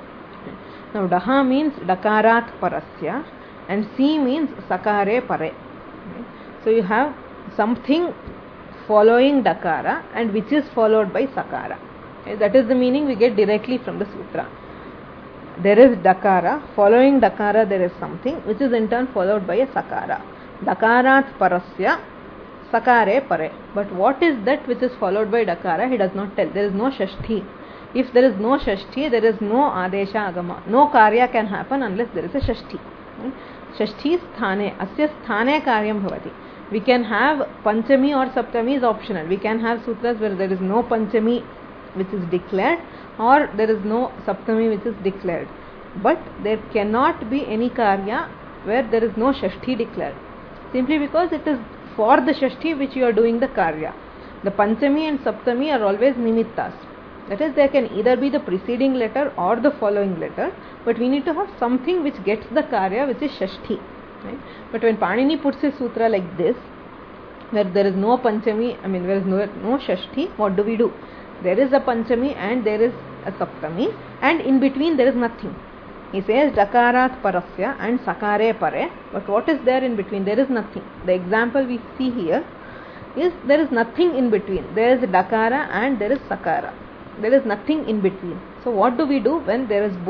Now Daha means Dakarat Parasya and Si means Sakare Pare. So you have something following Dakara and which is followed by Sakara. Okay, that is the meaning we get directly from the sutra. There is Dakara, following Dakara there is something which is in turn followed by a Sakara. Dakarat Parasya Sakare Pare. But what is that which is followed by Dakara? He does not tell. There is no Shashti. If there is no Shashti, there is no Adesha Agama. No Karya can happen unless there is a Shashti. Shashti Sthane, Asya Sthane Karyam Bhavati. We can have Panchami or Saptami is optional. We can have sutras where there is no Panchami which is declared or there is no Saptami which is declared. But there cannot be any Karya where there is no Shashti declared. Simply because it is for the Shashti which you are doing the Karya. The Panchami and Saptami are always Nimittas. That is, there can either be the preceding letter or the following letter, but we need to have something which gets the Karya which is Shashti. Right? But when Panini puts his sutra like this, where there is no Panchami, I mean there is no, no Shashti, what do we do? There is a Panchami and there is a Saptami and in between there is nothing. He says Dakarat Parasya and Sakare Pare, but what is there in between? There is nothing. The example we see here is there is nothing in between. There is Dakara and there is Sakara. There is nothing in between. So what do we do when there is both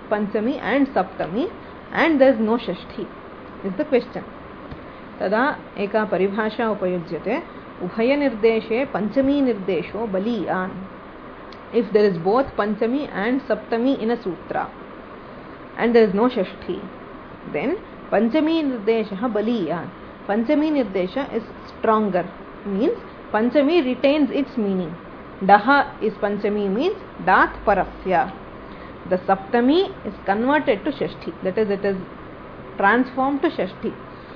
Panchami and Saptami and there is no Shashti is the question. Tada eka paribhasha upayujyate Ubhaya nirdeshe Panchami nirdesho baliyan. If there is both Panchami and Saptami in a sutra and there is no Shashti, then Panchami nirdesha baliyan. Panchami nirdesha is stronger, means Panchami retains its meaning. Daha is Panchami means Dat Parasya. The Saptami is converted to Shashti, that is, it is transformed to Shashti.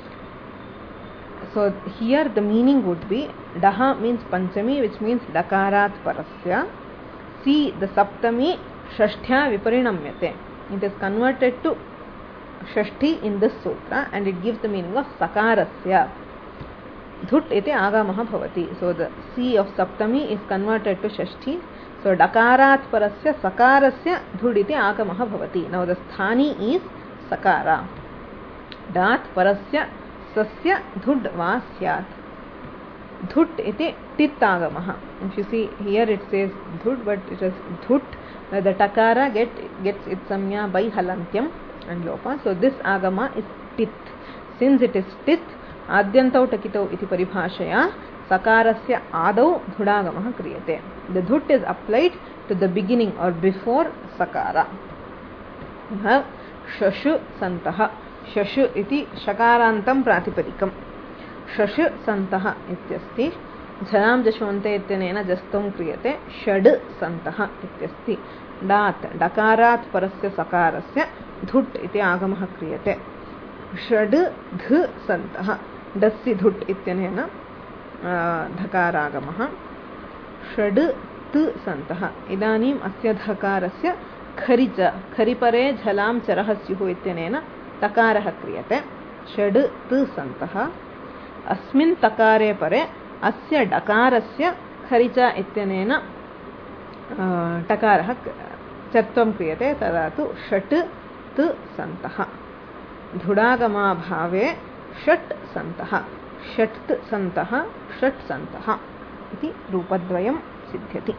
So here the meaning would be Daha means Panchami, which means Dakarat Parasya. See, the Saptami Shashtya Viparinamyate. It is converted to Shashti in this sutra and it gives the meaning of Sakarasya. Dhut iti agamaha bhavati. So the C of Saptami is converted to Shashti. So Dakarat Parasya Sakarasya Dhut iti agamaha bhavati. Now the Sthani is Sakara. Dat Parasya Sasya Dhut va syat. Dhut iti tit agamaha. If you see here it says Dhut, but it is Dhut. The Takara get, gets its samya by Halantyam and Lopa. So this agama is tit. Since it is tit, Adyantau takitau iti paribhashaya Sakarasya adau dhudagamaha kriyate. The dhut is applied to the beginning or before Sakara. You have Shashu Santaha. Shashu iti Shakarantam Pratipadikam. Shashu Santaha ityasti. Jhanam Jashwante ityanena jastum kriyate. Shad Santaha ityasti. Dat Dakarat Parasya Sakarasya Dhut iti agamaha kriyate. Shad Dh Santaha. Dassi Dhut ityanena Dhakaragamaha. Shad T Santaha. Idanim Asya Dhakarasya Kharija Kharipare Jhalam Charahasyuhu ityanena Takaraha kriyate. Shad T Santaha. Asmin Takare Pare Asya Dakarasya Kharija ityanena Takaraha Chatvam kriyate. Tadatu Shat T Santaha. Dhudagama bhave Shat Santaha. Shat Santaha. Shat Santaha. Iti Rupadvayam Siddhyati.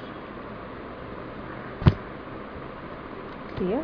Clear?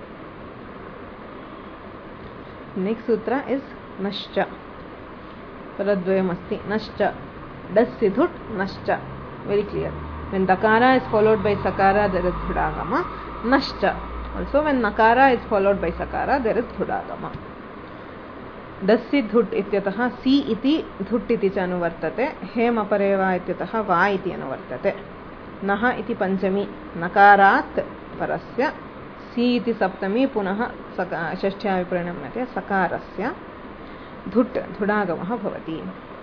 Next sutra is Nascha. Paradvayam asti. Nascha. Das Sidhut Nascha. Very clear. When Dakara is followed by Sakara, there is Dhudagama. Nascha. Also when Nakara is followed by Sakara, there is Dhudagama. Dassi Dhut ityataha Si iti Dhut iti cha anuvartate. Hem apareva ityataha Va iti anuvartate. Naha iti Panchami Nakarat Parasya. Si iti Saptami punaha Shashtya Viparinamyate Sakarasya. Dhut Dhudagamaha bhavati.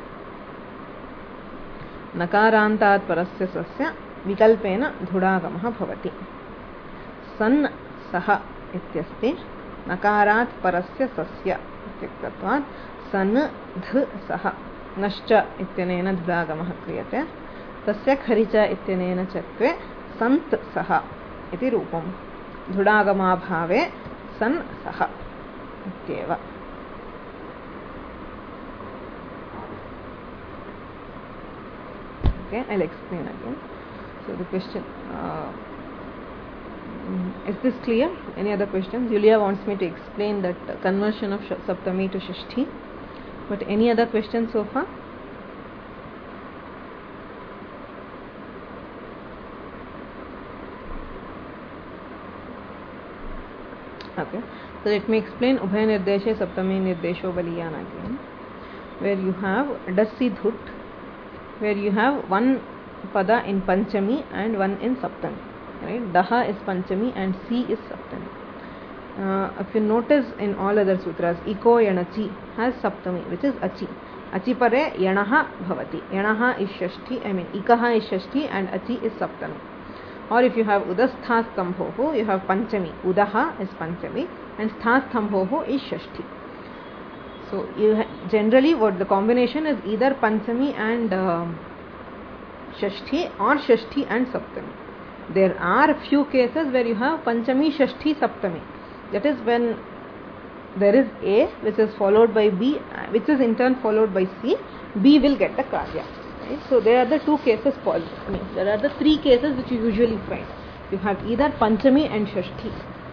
Nakarantat Parasya Sasya Vikalpena Dhudagamaha bhavati. San Saha ityasti. Nakarat Parasya Sasya ityaktatvat. San Dh Saha. Nascha ityanena Dhudagamaha kriyate. Tasya Kharicha ityanena chatve Sant Saha iti rupam. Dhudagama bhave San Saha ityeva. Okay, I'll explain again. So the question, uh, is this clear? Any other questions? Julia wants me to explain that uh, conversion of sh Saptami to Shashti. But any other questions so far? Okay, so let me explain Ubhaya Nirdeshe Saptami Nirdesho Baliyan again, where you have Dassi Dhut, where you have one pada in Panchami and one in Saptami. Right? Daha is Panchami and Si is Saptami. Uh, if you notice in all other sutras, Iko Yanachi has Saptami, which is Achi. Achi pare Yanaha bhavati. Yanaha is Shashti, I mean Ikaha is Shashti and Achi is Saptami. Or if you have Udasthastambhoho, you have Panchami. Udaha is Panchami and Sthastambhoho is Shashti. So you generally what the combination is either Panchami and uh, Shashti or Shashti and Saptami. There are few cases where you have Panchami, Shashti, Saptami. That is when there is A which is followed by B, which is in turn followed by C. B will get the Karya. Right? So there are the two cases. I mean, there are the three cases which you usually find. You have either Panchami and Shashti.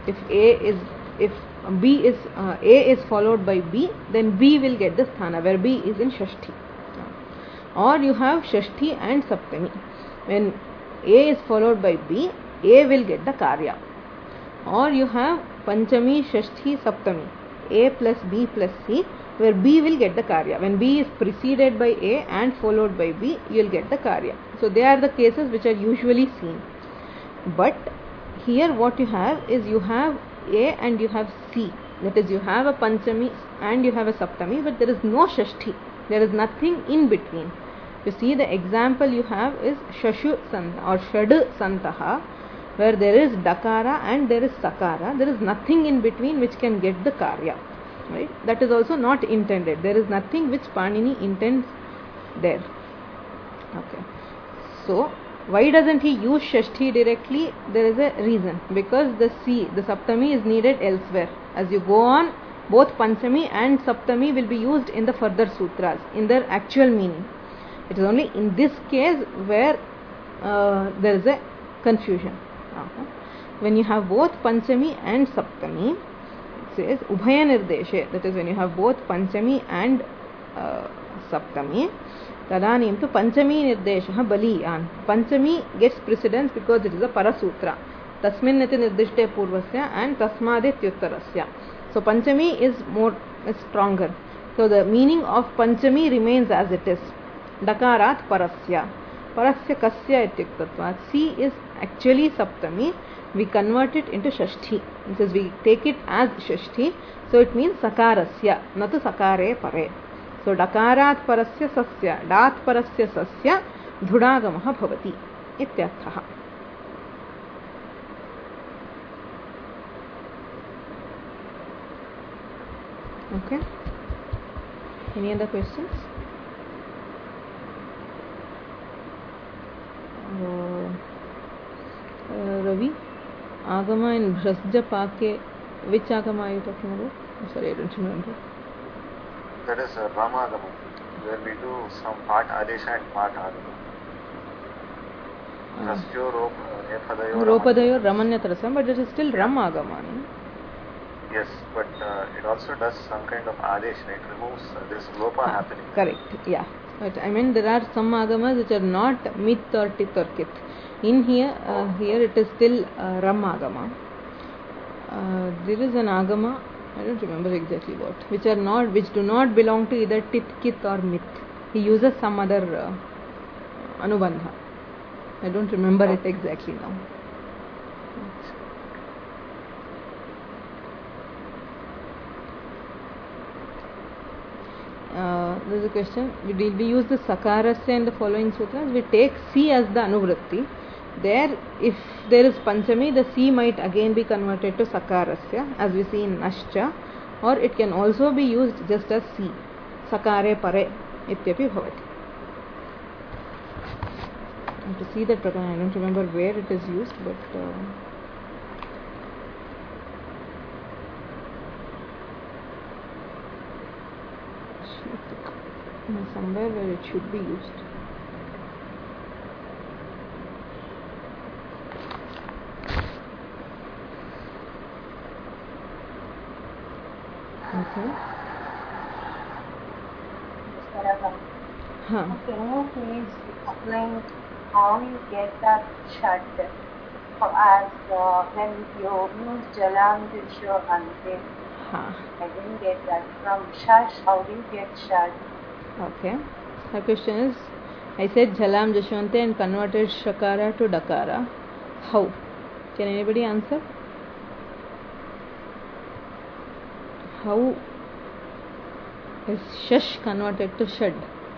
If A is, if B is, uh, A is followed by B, then B will get the sthana, where B is in Shashti. Or you have Shashti and Saptami. When A is followed by B, A will get the Karya. Or you have Panchami, Shashti, Saptami, A plus B plus C, where B will get the Karya. When B is preceded by A and followed by B, you will get the Karya. So they are the cases which are usually seen. But here what you have is you have A and you have C. That is, you have a Panchami and you have a Saptami, but there is no Shashti. There is nothing in between. You see, the example you have is Shashu Santa or Shad Santaha, where there is Dakara and there is Sakara. There is nothing in between which can get the Karya. Right? That is also not intended. There is nothing which Panini intends there. Okay. So, why doesn't he use Shashti directly? There is a reason. Because the C, the Saptami is needed elsewhere. As you go on, both Panchami and Saptami will be used in the further sutras, in their actual meaning. It is only in this case where uh, there is a confusion. Uh-huh. When you have both Panchami and Saptami, it says Ubhaya Nirdeshe, that is when you have both Panchami and uh, Saptami, Tadanim to Panchami Nirdesha Baliyan. Panchami gets precedence because it is a Parasutra. Tasmin Nati Nirdishte Purvasya and Tasmadit Yuttarasya. So Panchami is more is stronger. So the meaning of Panchami remains as it is. Dakarat Parasya. Parasya Kasya Ityuktatvat. C is actually Saptami. We convert it into Shashti. It says we take it as Shashti. So it means Sakarasya, natu Sakare Pare. So Dakarat Parasya Sasya, Dat Parasya Sasya, Dhudagamaha Bhavati. Ityarthaha. Okay. Any other questions? Uh, uh, Ravi, Agama in Bhrasja Pake, which Agama are you talking about? I'm sorry, I don't remember. That is uh, Ramagama, where we do some part Adesha and part Agama. Rasyo Ropadayo Ropadayo Ramanyatarasam, but it is still Ramagama. No? Yes, but uh, it also does some kind of Adesh, it removes uh, this Lopa ah, happening. Correct, yeah. But I mean, there are some Agamas which are not Mit or Tit or Kit. In here, uh, here it is still uh, Ram Agama. Uh, there is an Agama, I don't remember exactly what, which are not, which do not belong to either Tit, Kit or Mit. He uses some other uh, Anubandha. I don't remember it exactly now. Uh, there is a question. We, we use the Sakarasya in the following sutras. We take C as the Anuvritti. There, if there is Panchami, the C might again be converted to Sakarasya, as we see in Nashcha, or it can also be used just as C. Sakare Pare Ityapi Bhavati. I have to see that Prakana. I don't remember where it is used, but uh, somewhere where it should be used. Okay. Huh. Can you please explain how you get that shad as uh, when you use Jalam Disho Ante? Huh. I didn't get that. From Shash, how do you get shad? Okay. The question is, I said Jhalam Jashwante and converted Shakara to Dakara. How? Can anybody answer? How is Shash converted to Shad?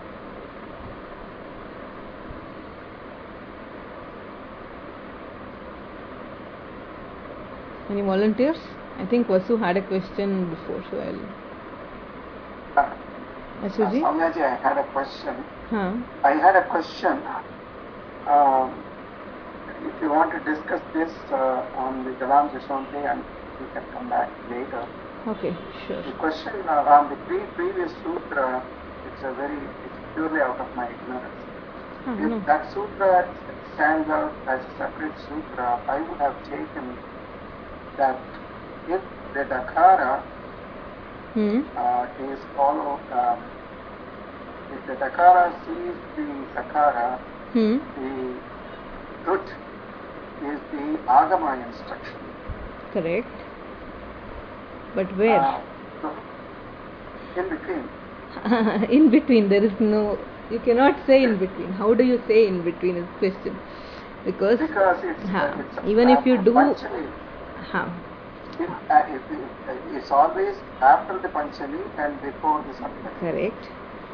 Any volunteers? I think Vasu had a question before, so I'll... Uh, Vasuji? Soumyaji, I had a question. Huh. I had a question. Um, if you want to discuss this uh, on the Jalam Jashwante, and we can come back later. Okay, sure. The question uh, on the pre previous sutra, it's a very, it's purely out of my ignorance. Oh, If no. that sutra stands out as a separate sutra, I would have taken that if the dakara Hmm. uh, is followed, um, if the dakara sees the sakara, Hmm. the dut is the agama instruction. Correct. But where? Uh, so in between. In between, there is no. You cannot say in between. How do you say in between is the question. Because, Because it's, ha, uh, it's even if you do, Panchami. ha, It, uh, it, it, it's always after the Panchami and before the Saptami. correct.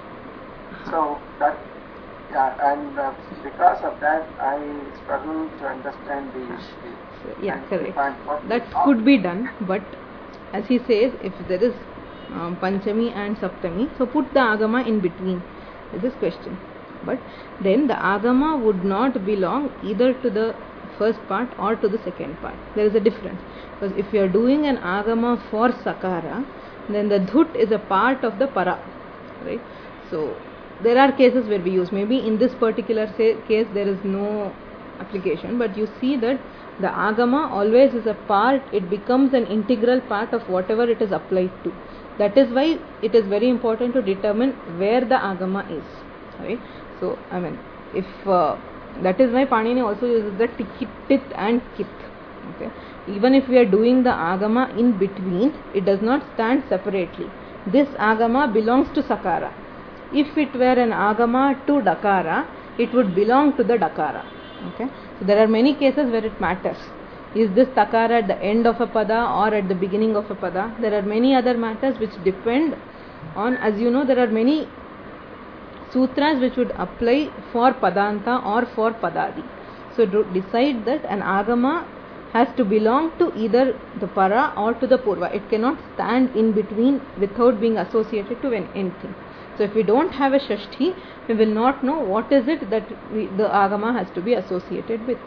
So that, yeah, and uh, because of that, I struggle to understand the issue. So, yeah, and correct. find what That is wrong. could be done, but as he says, if there is um, Panchami and Saptami, so put the Agama in between. Is this question. But then the Agama would not belong either to the first part or to the second part. There is a difference. Because if you are doing an Agama for Sakara, then the Dhut is a part of the Para. Right? So there are cases where we use. Maybe in this particular say, case there is no application, but you see that the Agama always is a part, it becomes an integral part of whatever it is applied to. That is why it is very important to determine where the Agama is. Right? So, I mean, if uh, that is why Panini also uses the tikit, tit and kit. Okay? Even if we are doing the Agama in between, it does not stand separately. This Agama belongs to Sakara. If it were an Agama to Dakara, it would belong to the Dakara. Okay? So there are many cases where it matters. Is this Takara at the end of a Pada or at the beginning of a Pada? There are many other matters which depend on, as you know, there are many sutras which would apply for Padanta or for Padadi. So do decide that an Agama has to belong to either the Para or to the Purva. It cannot stand in between without being associated to anything. So if we don't have a Shashti, we will not know what is it that we, the Agama has to be associated with.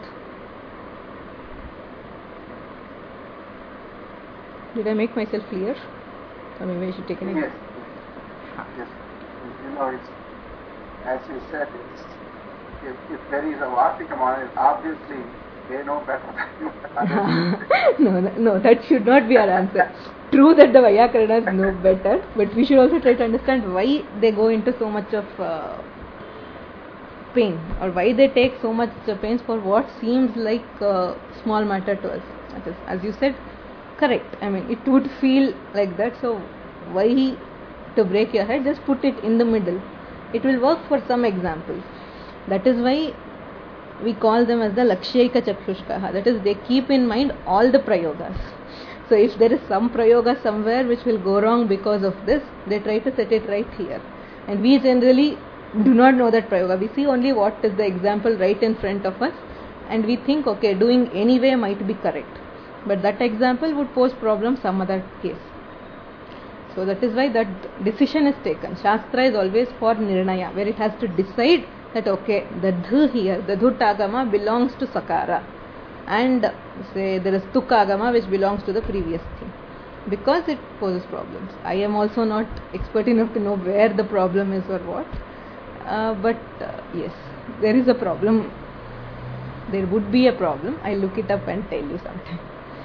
Did I make myself clear? Or maybe I should take an example. Yes. Yes. You know, it's, as you said, it's, if, if there is a Vartikam, obviously they know better than you. no, no, no, that should not be our answer. True that the Vaiyakaranas know better, but we should also try to understand why they go into so much of uh, pain, or why they take so much uh, pains for what seems like a small matter to us. That is, as you said, correct. I mean, it would feel like that. So why to break your head? Just put it in the middle. It will work for some examples. That is why we call them as the Lakshyika Chakshushkaha. That is, they keep in mind all the prayogas. So if there is some prayoga somewhere which will go wrong because of this, they try to set it right here. And we generally do not know that prayoga. We see only what is the example right in front of us, and we think, okay, doing anyway might be correct. But that example would pose problem some other case. So that is why that decision is taken. Shastra is always for Nirnaya, where it has to decide that, okay, the Dh here, the Dhutagama belongs to Sakara. And say there is Tukagama which belongs to the previous thing. Because it poses problems. I am also not expert enough to know where the problem is or what. Uh, but uh, yes, there is a problem. There would be a problem. I'll look it up and tell you sometime.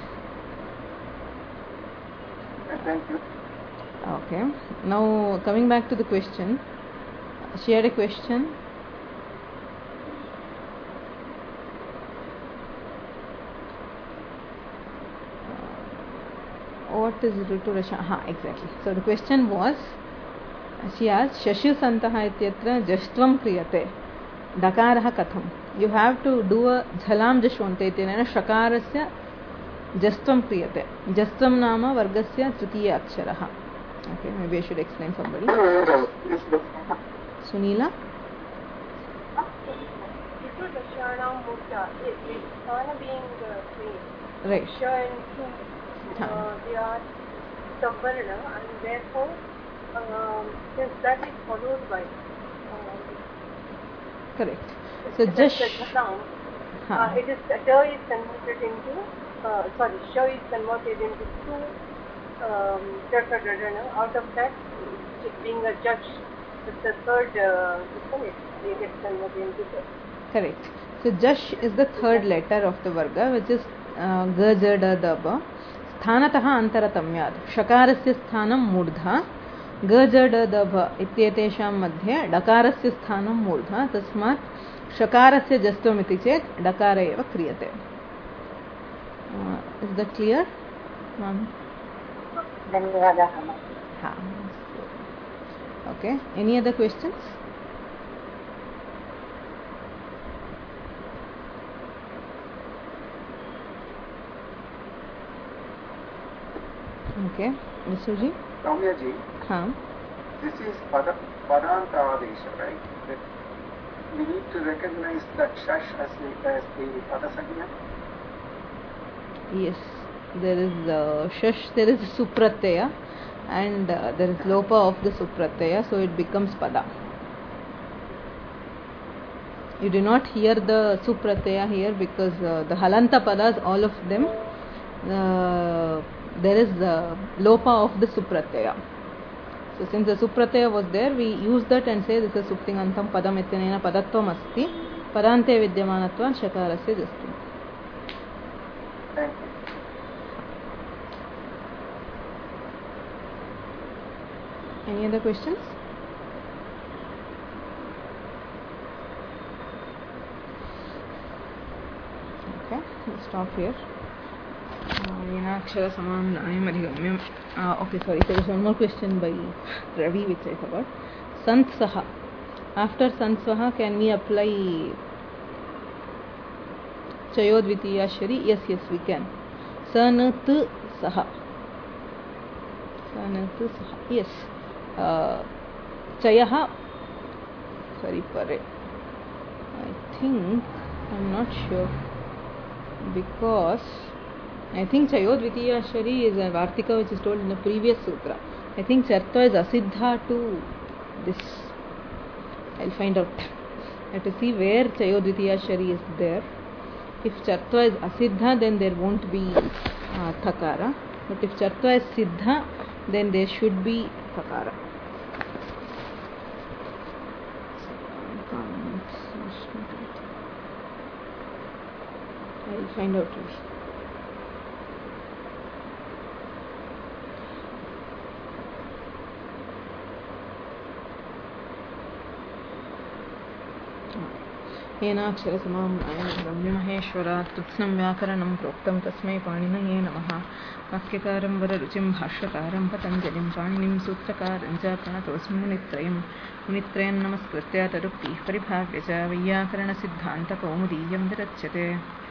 Thank you. Okay. Now coming back to the question. She had a question. What is Ritu Rasha? Ha, exactly. So the question was, she asked, Shashu Santaha ityatra jashtvam kriyate. Dakaraha katham. You have to do a jhalam jashwante ityana shakarasya jastvam kriyate. Jastvam nama vargasya tritiya aksharaha. Okay, maybe I should explain somebody. Sunila? Ritu Rashanam Mutta is Sana being clean. Right. Sha and Su. Uh, they are Savarna, and therefore, um, since that is followed by um, correct. So the just Jhalam, huh. uh, it is Sha is converted into uh, sorry Sha is converted into two um, out of that being a judge, the third uh, it gets converted into that. Correct. So Jash is the third letter of the Varga, which is uh, Ga, Ja, Da, Da, Ba. स्थानतः अन्तरतम्यात् षकारस्य स्थानं मूर्धा ग ज ड the भ इत्येतेषां मध्ये डकारस्य स्थानं मूर्धा तस्मात् षकारस्य जस्त्वम् इति चेत् डकार एव क्रियते. Is that clear? धन्यवादाः. हा. Okay. Any other questions? Okay. Visuji? Ramya ji. Haan. This is pada, Padanta Adesha, right? That we need to recognize that shash as the, as the Padasagya? Yes. There is uh, shash, there is supratyaya and uh, there is lopa of the supratyaya, so it becomes pada. You do not hear the supratyaya here because uh, the halanta padas, all of them, uh, there is the lopa of the supratyaya. So since the supratyaya was there, we use that and say this is suptingantam padam ityanena padatvam asti padante vidyamanatvan shakarasya jastum. Thank you. Any other questions? Okay, we'll stop here. Yenakshara samam nayam adhigamyam. Okay, sorry, there is one more question by Ravi which I forgot. Sant saha. After sant saha, can we apply chayodvitiyashari? Yes, yes, we can. Sanat saha. Sanat saha. Yes. Uh, Chayaha, sorry, pare. I think, I'm not sure, because I think Chayodvitiyashari is a Vartika which is told in the previous sutra. I think Chartva is asiddha to this. I'll find out. I have to see where Chayodvitiyashari is there. If Chartva is asiddha, then there won't be uh, Thakara. But if Chartva is siddha, then there should be Thakara. I'll find out. येनाक्षरसमां ब्रह्महेश्वरात् कृत्स्नं व्याकरणं प्रोक्तं तस्मै पाणिनये नमः. वाक्यकारं वररुचिं भाष्यकारं पतञ्जलिं पाणिनिं सूत्रकारं च प्रणतोऽस्मि मुनित्रयं. मुनित्रयं नमस्कृत्य तदुक्तिः परिभाव्य च वैयाकरणसिद्धान्तकौमुदीयं विरच्यते.